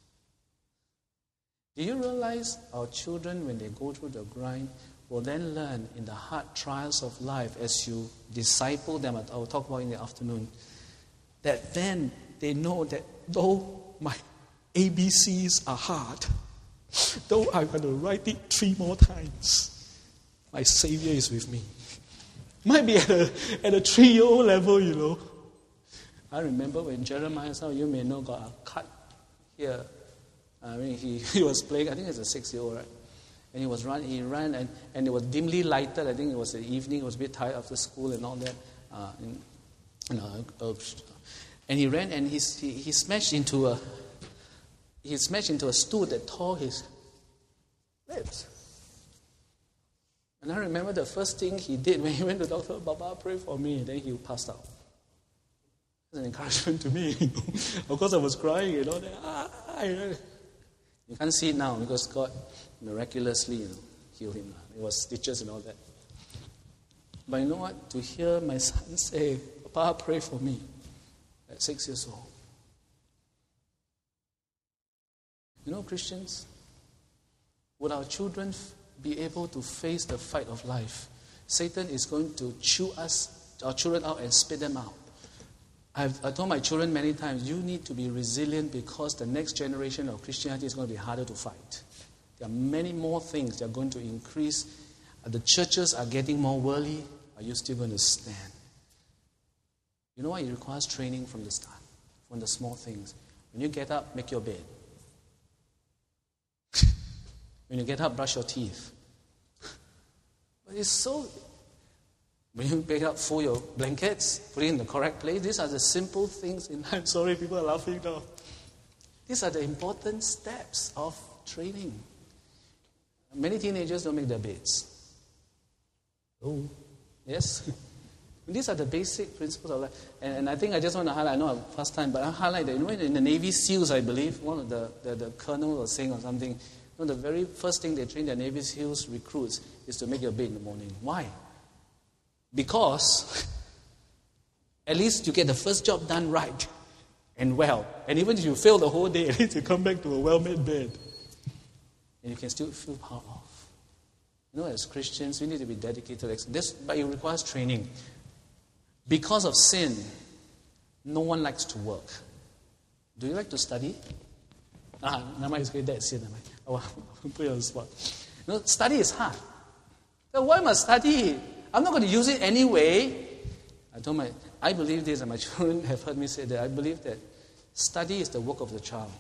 Do you realize our children, when they go through the grind, will then learn in the hard trials of life as you disciple them, I will talk about in the afternoon, that then they know that though my A B Cs are hard, though I'm going to write it three more times, my Savior is with me. Might be at a, at a three-year-old level, you know. I remember when Jeremiah, some of you may know, got a cut here. I mean, he, he was playing, I think it's a six-year-old, right? And he was run, he ran, and, and it was dimly lighted. I think it was the evening. He was a bit tired after school and all that. Uh, and, and, uh, uh, and he ran, and he, he he smashed into a he smashed into a stool that tore his ribs. And I remember the first thing he did when he went to the doctor, Baba, pray for me. And then he passed out. It was an encouragement to me. You know? Of course, I was crying, you know. Then, ah, you know. You can't see it now because God miraculously, you know, healed him. It was stitches and all that. But you know what? To hear my son say, Papa, pray for me, at six years old. You know, Christians, would our children be able to face the fight of life? Satan is going to chew us, our children out and spit them out. I've I told my children many times, you need to be resilient because the next generation of Christianity is going to be harder to fight. There are many more things that are going to increase. The churches are getting more worldly. Are you still going to stand? You know what? It requires training from the start, from the small things. When you get up, make your bed. When you get up, brush your teeth. But it's so... When you pick up, fold your blankets, put it in the correct place. These are the simple things in life. Sorry, people are laughing now. These are the important steps of training. Many teenagers don't make their beds. Oh, yes. These are the basic principles of life. And, and I think I just want to highlight, I know I'm past time, but I highlight that, you know, in the Navy SEALs, I believe, one of the, the, the colonel was saying or something, you know, the very first thing they train their Navy SEALs recruits is to make your bed in the morning. Why? Because at least you get the first job done right and well. And even if you fail the whole day, at least you come back to a well-made bed. And you can still feel power off. You know, as Christians, we need to be dedicated. This, but it requires training. Because of sin, no one likes to work. Do you like to study? Ah, Nama is great. That's it. Oh, I'll put you on the spot. You know, study is hard. So why must study? I'm not going to use it anyway. I told my, I believe this, and my children have heard me say that. I believe that study is the work of the child.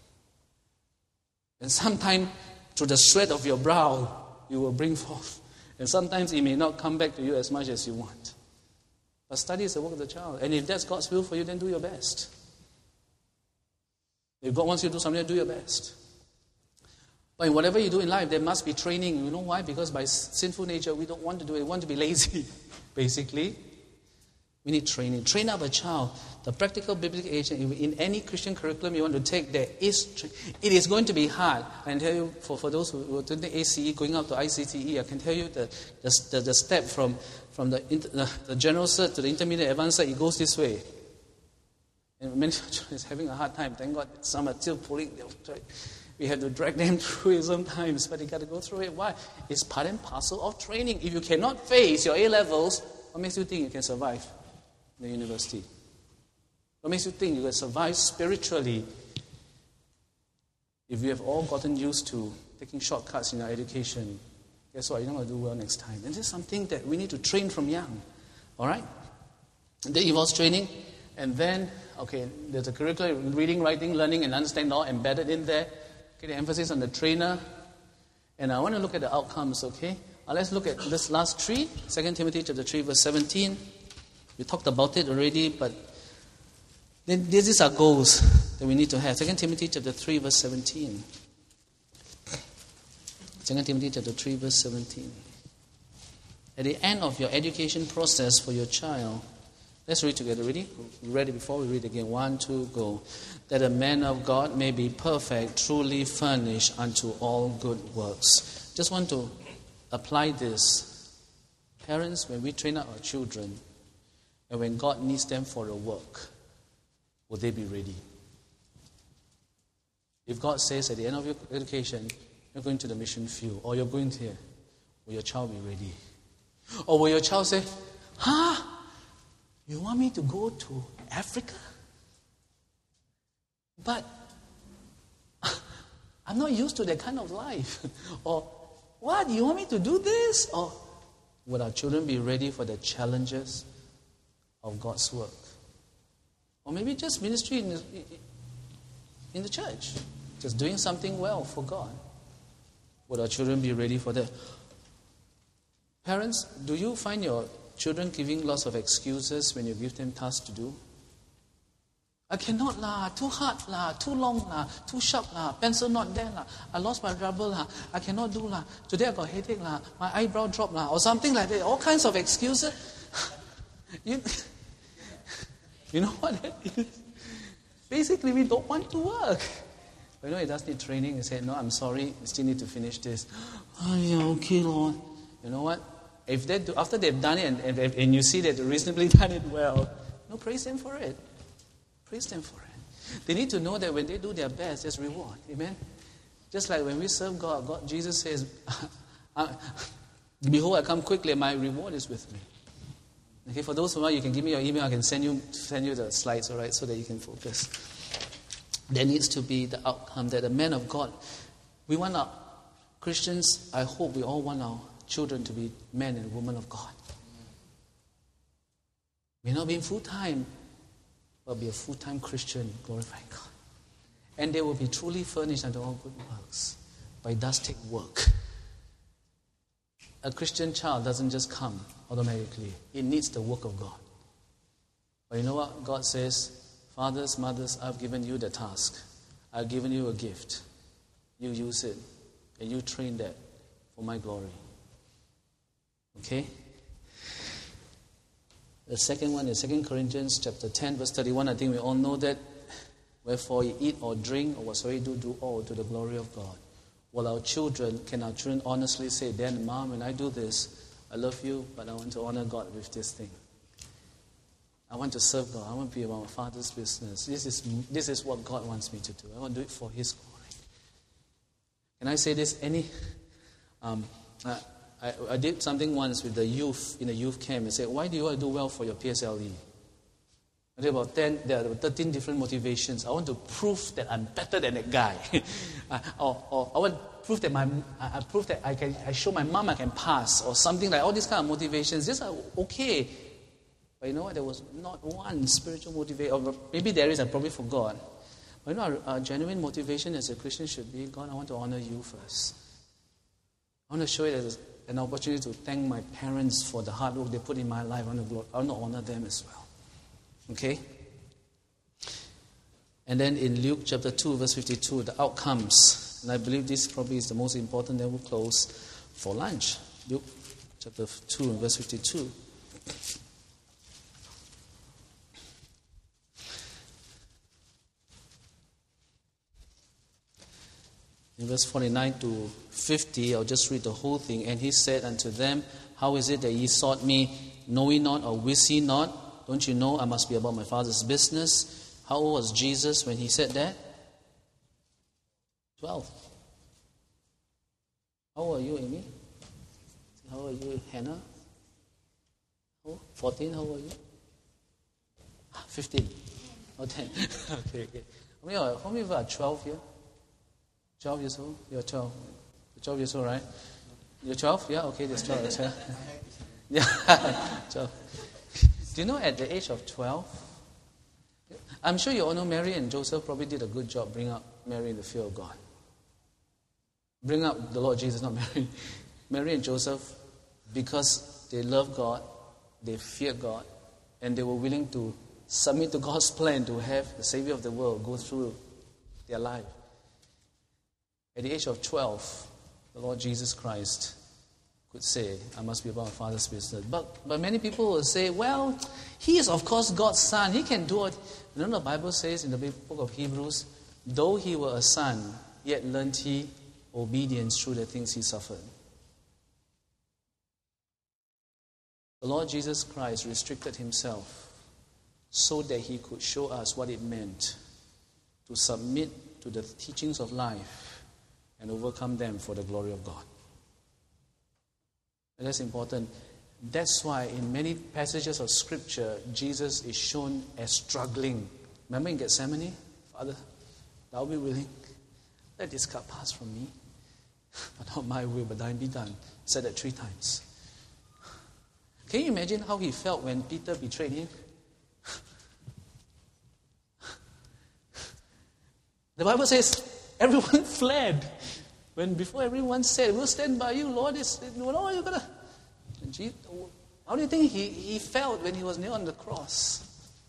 And sometimes, through the sweat of your brow, you will bring forth. And sometimes it may not come back to you as much as you want. But study is the work of the child. And if that's God's will for you, then do your best. If God wants you to do something, do your best. But in whatever you do in life, there must be training. You know why? Because by sinful nature, we don't want to do it. We want to be lazy, basically. We need training. Train up a child. The practical biblical age, in any Christian curriculum you want to take, there is tra- it is going to be hard. I can tell you, for, for those who are doing the A C E, going up to I C T E, I can tell you the, the, the, the step from, from the, the, the general cert to the intermediate advanced cert, it goes this way. And many children is having a hard time. Thank God some are still pulling. We have to drag them through it sometimes, but you got to go through it. Why? It's part and parcel of training. If you cannot face your A-levels, what makes you think you can survive the university? What makes you think you can survive spiritually if you have all gotten used to taking shortcuts in our education? Guess what? You're not going to do well next time. And this is something that we need to train from young. All right? And that involves training. And then, okay, there's a curriculum, reading, writing, learning, and understanding all embedded in there. Okay, the emphasis on the trainer. And I want to look at the outcomes, okay? Uh, let's look at this last three. Second Timothy chapter three, verse seventeen. We talked about it already, but then these are goals that we need to have. Second Timothy chapter three, verse seventeen. Second Timothy chapter three, verse seventeen. At the end of your education process for your child, let's read together. Ready? We read it before, we read again. One, two, go. That a man of God may be perfect, truly furnished unto all good works. Just want to apply this. Parents, when we train up our children, and when God needs them for a work, will they be ready? If God says at the end of your education, you're going to the mission field, or you're going here, will your child be ready? Or will your child say, huh? You want me to go to Africa? But I'm not used to that kind of life. Or, what? You want me to do this? Or, will our children be ready for the challenges of God's work? Or maybe just ministry in the, in the church. Just doing something well for God. Will our children be ready for that? Parents, do you find your children giving lots of excuses when you give them tasks to do? I cannot lah, too hard lah, too long lah, too sharp lah, pencil not there lah, I lost my rubber lah, I cannot do lah, today I got headache lah, my eyebrow dropped lah, or something like that, all kinds of excuses. you, you know what that is? Basically, we don't want to work. But you know, it does need training. You say, no, I'm sorry, we still need to finish this. Oh, yeah, okay, Lord. You know what? If they do, after they've done it and, and, and you see that they've reasonably done it well, no, praise them for it. Praise them for it. They need to know that when they do their best, there's reward. Amen? Just like when we serve God, God Jesus says, behold, I come quickly, and my reward is with me. Okay, for those who are, you can give me your email, I can send you send you the slides, all right, so that you can focus. There needs to be the outcome that the man of God, we want our Christians, I hope we all want our children to be men and women of God. May not be full-time, but be a full-time Christian glorifying God. And they will be truly furnished unto all good works. But it does take work. A Christian child doesn't just come automatically. It needs the work of God. But you know what? God says, fathers, mothers, I've given you the task. I've given you a gift. You use it. And you train that for my glory. Okay? The second one is Second Corinthians chapter ten, verse thirty-one. I think we all know that. Wherefore you eat or drink or whatsoever you do, do all to the glory of God. Well, our children, can our children honestly say, Dad, Mom, when I do this, I love you, but I want to honor God with this thing. I want to serve God. I want to be about my Father's business. This is this is what God wants me to do. I want to do it for His glory. Can I say this? Any, um, I, I, I did something once with the youth in a youth camp. I said, why do you want to do well for your P S L E? I did about ten, there are thirteen different motivations. I want to prove that I'm better than that guy. or, or I want to prove that my, I prove that I can, I show my mom I can pass, or something like all these kind of motivations. These are okay. But you know what? There was not one spiritual motivation, or maybe there is, I probably forgot. But you know, our, our genuine motivation as a Christian should be, God, I want to honor you first. I want to show it as an opportunity to thank my parents for the hard work they put in my life. I want to, I want to honor them as well. Okay? And then in Luke chapter two, verse fifty-two, the outcomes. And I believe this probably is the most important, then we'll close for lunch. Luke chapter two, verse fifty-two. In verse forty-nine to fifty, I'll just read the whole thing. And he said unto them, how is it that ye sought me, know ye not, or wist ye not? Don't you know I must be about my Father's business? How old was Jesus when he said that? Twelve. How old are you, Amy? How old are you, Hannah? Oh, fourteen, how old are you? Fifteen. Oh, ten. okay, okay. How many, are, how many of you are twelve here? Twelve years old? You're twelve. You're twelve years old, right? You're twelve? Yeah, okay, there's twelve. yeah, twelve. Do you know at the age of twelve, I'm sure you all know Mary and Joseph probably did a good job bringing up Mary in the fear of God. bring up the Lord Jesus, not Mary. Mary and Joseph, because they love God, they fear God, and they were willing to submit to God's plan to have the Savior of the world go through their life. At the age of twelve, the Lord Jesus Christ could say, I must be about my Father's business. But, but many people will say, well, he is of course God's son. He can do it. You know the Bible says in the book of Hebrews, though he were a son, yet learned he obedience through the things he suffered. The Lord Jesus Christ restricted himself so that he could show us what it meant to submit to the teachings of life and overcome them for the glory of God. And that's important. That's why in many passages of Scripture, Jesus is shown as struggling. Remember in Gethsemane? Father, thou be willing. Let this cup pass from me. But not my will, but thine be done. He said that three times. Can you imagine how he felt when Peter betrayed him? The Bible says everyone fled. When before everyone said, we'll stand by you, Lord, it's, no, you're gonna. And Jesus, how do you think he, he felt when he was nailed on the cross?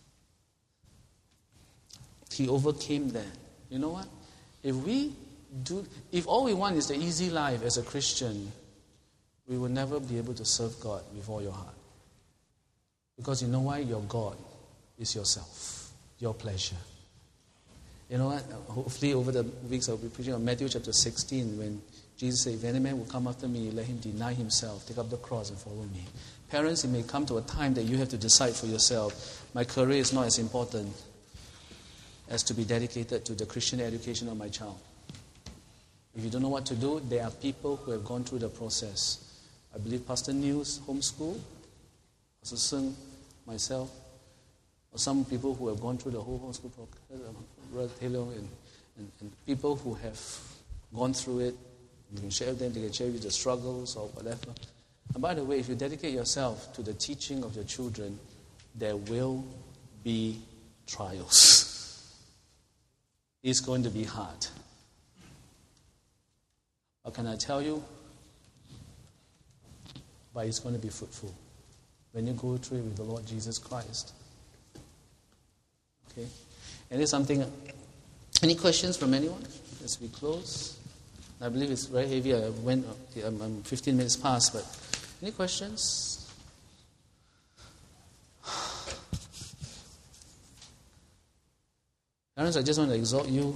He overcame that. You know what? If we do, if all we want is the easy life as a Christian, we will never be able to serve God with all your heart. Because you know why? Your God is yourself, your pleasure. You know what? Hopefully over the weeks I'll be preaching on Matthew chapter sixteen when Jesus said, if any man will come after me, let him deny himself, take up the cross and follow me. Parents, it may come to a time that you have to decide for yourself, my career is not as important as to be dedicated to the Christian education of my child. If you don't know what to do, there are people who have gone through the process. I believe Pastor News, homeschool, Pastor Sung, myself, or some people who have gone through the whole homeschool program, and, and, and people who have gone through it. You can share with them, they can share with you the struggles or whatever. And by the way, if you dedicate yourself to the teaching of your children, there will be trials. It's going to be hard. What can I tell you? But it's going to be fruitful when you go through it with the Lord Jesus Christ. Okay? And there's something. Any questions from anyone as we close? I believe it's very heavy. I went. I'm fifteen minutes past, but any questions? Parents, I just want to exhort you.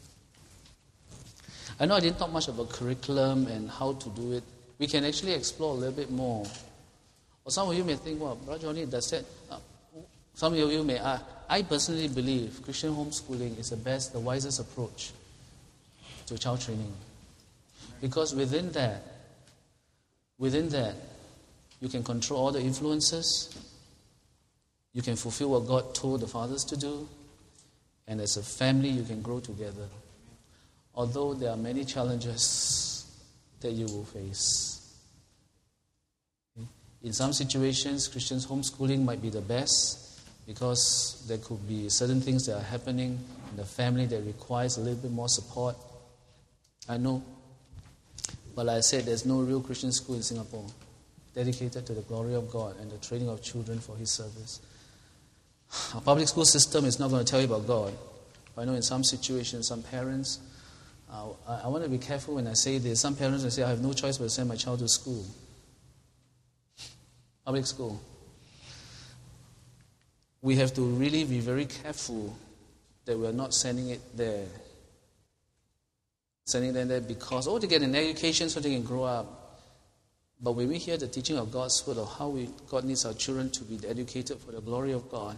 I know I didn't talk much about curriculum and how to do it. We can actually explore a little bit more. Or some of you may think, well, Brother Johnny, does that? Uh, some of you may ask. I personally believe Christian homeschooling is the best, the wisest approach to child training. Because within that, within that, you can control all the influences. You can fulfill what God told the fathers to do. And as a family, you can grow together. Although there are many challenges that you will face. In some situations, Christian homeschooling might be the best because there could be certain things that are happening in the family that requires a little bit more support. I know. But like I said, there's no real Christian school in Singapore dedicated to the glory of God and the training of children for His service. Our public school system is not going to tell you about God. But I know in some situations, some parents, uh, I, I want to be careful when I say this. Some parents will say, I have no choice but to send my child to school. Public school. We have to really be very careful that we're not sending it there. Sending them there because, oh, to get an education so they can grow up. But when we hear the teaching of God's word of how we, God needs our children to be educated for the glory of God,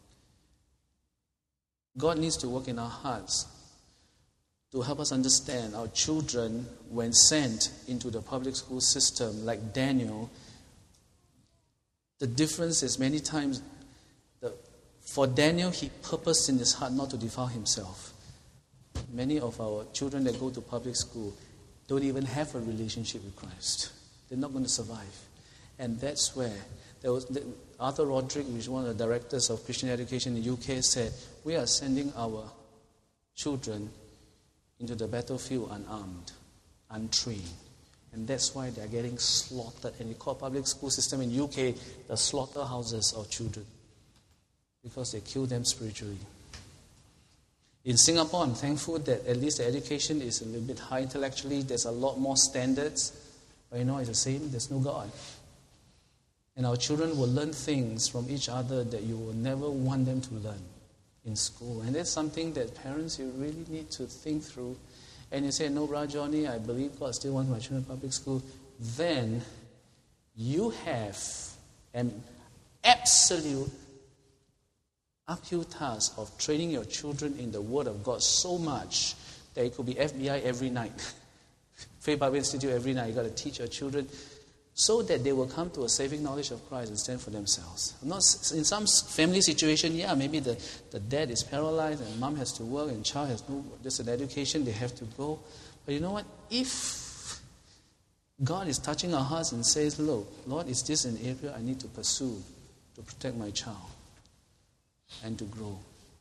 God needs to work in our hearts to help us understand our children, when sent into the public school system, like Daniel, the difference is many times, the, for Daniel, he purposed in his heart not to defile himself. Many of our children that go to public school don't even have a relationship with Christ. They're not going to survive. And that's where there was the, Arthur Roderick, who is one of the directors of Christian education in the U K, said, we are sending our children into the battlefield unarmed. untrained. And that's why they're getting slaughtered. And you call public school system in U K the slaughterhouses of children. Because they kill them spiritually. In Singapore, I'm thankful that at least the education is a little bit high intellectually. There's a lot more standards. But you know, it's the same. There's no God. And our children will learn things from each other that you will never want them to learn in school. And that's something that parents, you really need to think through. And you say, no, Brother Johnny, I believe God still wants my children in public school. Then you have an absolute uphill task of training your children in the Word of God so much that it could be F B I every night. Faith Bible Institute every night. You've got to teach your children so that they will come to a saving knowledge of Christ and stand for themselves. Not in some family situation, yeah, maybe the, the dad is paralyzed and mom has to work and child has no, just an education, they have to go. But you know what? If God is touching our hearts and says, look, Lord, is this an area I need to pursue to protect my child and to grow?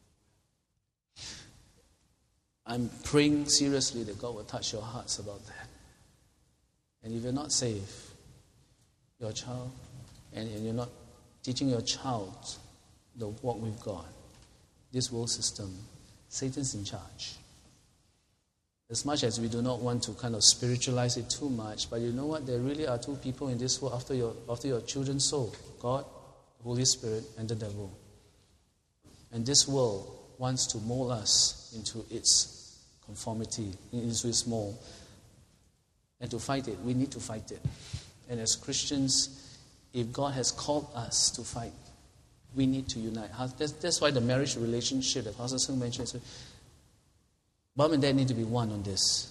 I'm praying seriously that God will touch your hearts about that. And if you're not saved, your child, and, and you're not teaching your child the walk with God, this world system, Satan's in charge. As much as we do not want to kind of spiritualize it too much, but you know what? There really are two people in this world after your after your children's soul: God, the Holy Spirit, and the devil. And this world wants to mold us into its conformity, into its mold. And to fight it, we need to fight it. And as Christians, if God has called us to fight, we need to unite. That's, that's why the marriage relationship that Pastor Sung mentioned, so mom and dad need to be one on this.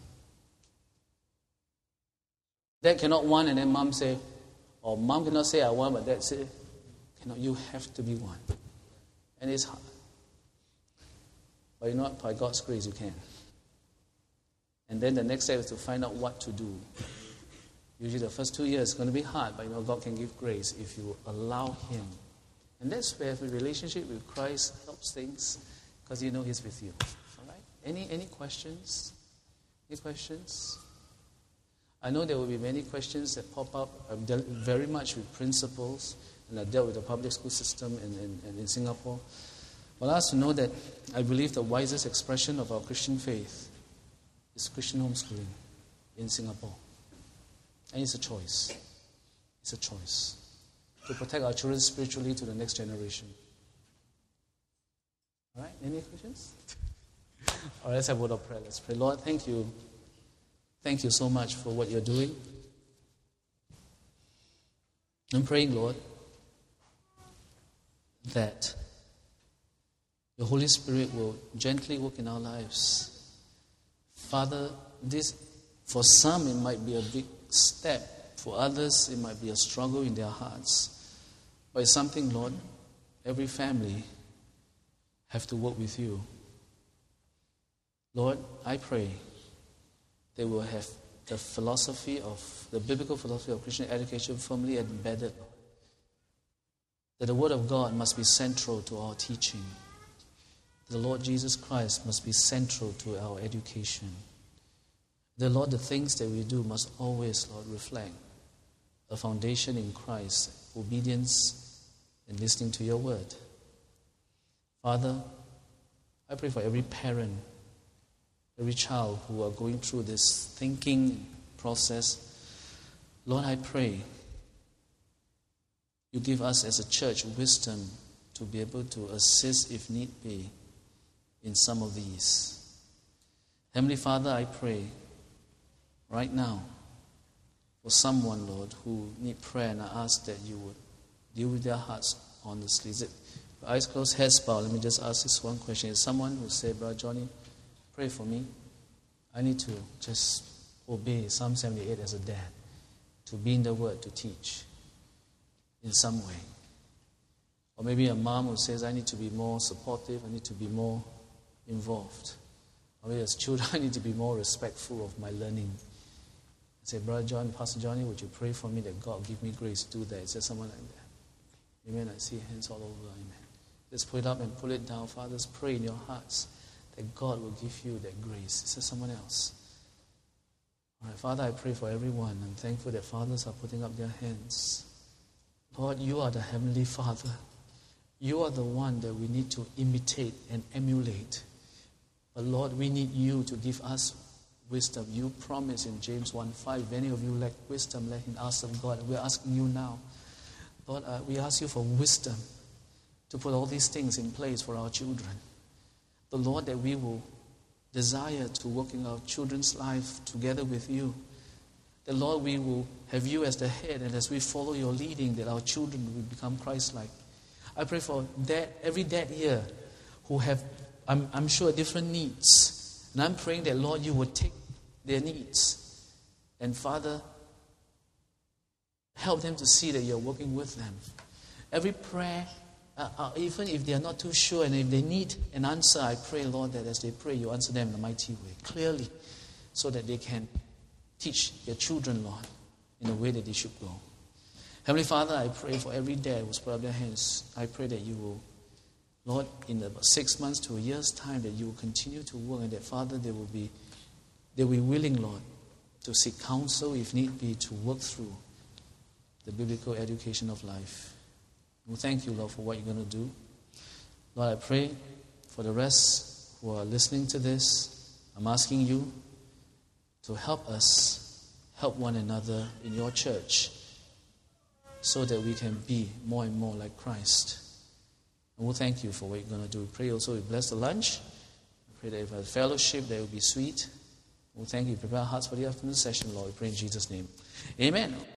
Dad cannot one and then mom say, or mom cannot say I want, but dad say, cannot. You have to be one. And it's hard. But you know what? By God's grace, you can. And then the next step is to find out what to do. Usually the first two years is going to be hard, but you know God can give grace if you allow Him. And that's where the relationship with Christ helps things, because you know He's with you. All right? Any any questions? Any questions? I know there will be many questions that pop up. I've dealt very much with principals, and I've dealt with the public school system in, in, in, in Singapore. But I ask to know that I believe the wisest expression of our Christian faith is Christian homeschooling in Singapore. And it's a choice. It's a choice to protect our children spiritually to the next generation. All right, any questions? All right, let's have a word of prayer. Let's pray. Lord, thank you. Thank you so much for what you're doing. I'm praying, Lord, that the Holy Spirit will gently work in our lives. Father, this, for some, it might be a big step. For others, it might be a struggle in their hearts. But it's something, Lord, every family have to work with you. Lord, I pray they will have the philosophy of, the biblical philosophy of Christian education firmly embedded. That the Word of God must be central to our teaching. The Lord Jesus Christ must be central to our education. The Lord, the things that we do must always, Lord, reflect a foundation in Christ, obedience, and listening to your word. Father, I pray for every parent, every child who are going through this thinking process. Lord, I pray you give us as a church wisdom to be able to assist, if need be, in some of these. Heavenly Father, I pray right now for someone, Lord, who need prayer, and I ask that you would deal with their hearts honestly. Is it eyes closed, heads bowed? Let me just ask this one question. Is someone who say, Brother Johnny, pray for me. I need to just obey Psalm seventy-eight as a dad, to be in the Word, to teach in some way. Or maybe a mom who says, I need to be more supportive, I need to be more involved. Or maybe as children, I need to be more respectful of my learning. I say, Brother John, Pastor Johnny, would you pray for me that God give me grace to do that? Is there someone like that? Amen. I see hands all over. Amen. Just put it up and pull it down. Fathers, pray in your hearts that God will give you that grace. Is there someone else? All right, Father, I pray for everyone. I'm thankful that fathers are putting up their hands. Lord, you are the Heavenly Father. You are the one that we need to imitate and emulate. But Lord, we need you to give us wisdom. You promise in James one five, if any of you lack wisdom, let him ask of God. We're asking you now. Lord, uh, we ask you for wisdom to put all these things in place for our children. The Lord, that we will desire to work in our children's life together with you. The Lord, we will have you as the head, and as we follow your leading, that our children will become Christ-like. I pray for dad, every dad here who have, I'm, I'm sure, different needs. And I'm praying that, Lord, you will take their needs. And Father, help them to see that you're working with them. Every prayer, uh, uh, even if they are not too sure and if they need an answer, I pray, Lord, that as they pray, you answer them in a mighty way, clearly, so that they can teach their children, Lord, in a way that they should go. Heavenly Father, I pray for every dad who's put up their hands. I pray that you will, Lord, in about six months to a year's time, that you will continue to work, and that, Father, they will be, they will be willing, Lord, to seek counsel, if need be, to work through the biblical education of life. We thank you, Lord, for what you're going to do. Lord, I pray for the rest who are listening to this. I'm asking you to help us help one another in your church, so that we can be more and more like Christ. And we'll thank you for what you're going to do. We pray also you bless the lunch. We pray that if a fellowship, that it will be sweet. We'll thank you. Prepare our hearts for the afternoon session, Lord. We pray in Jesus' name. Amen.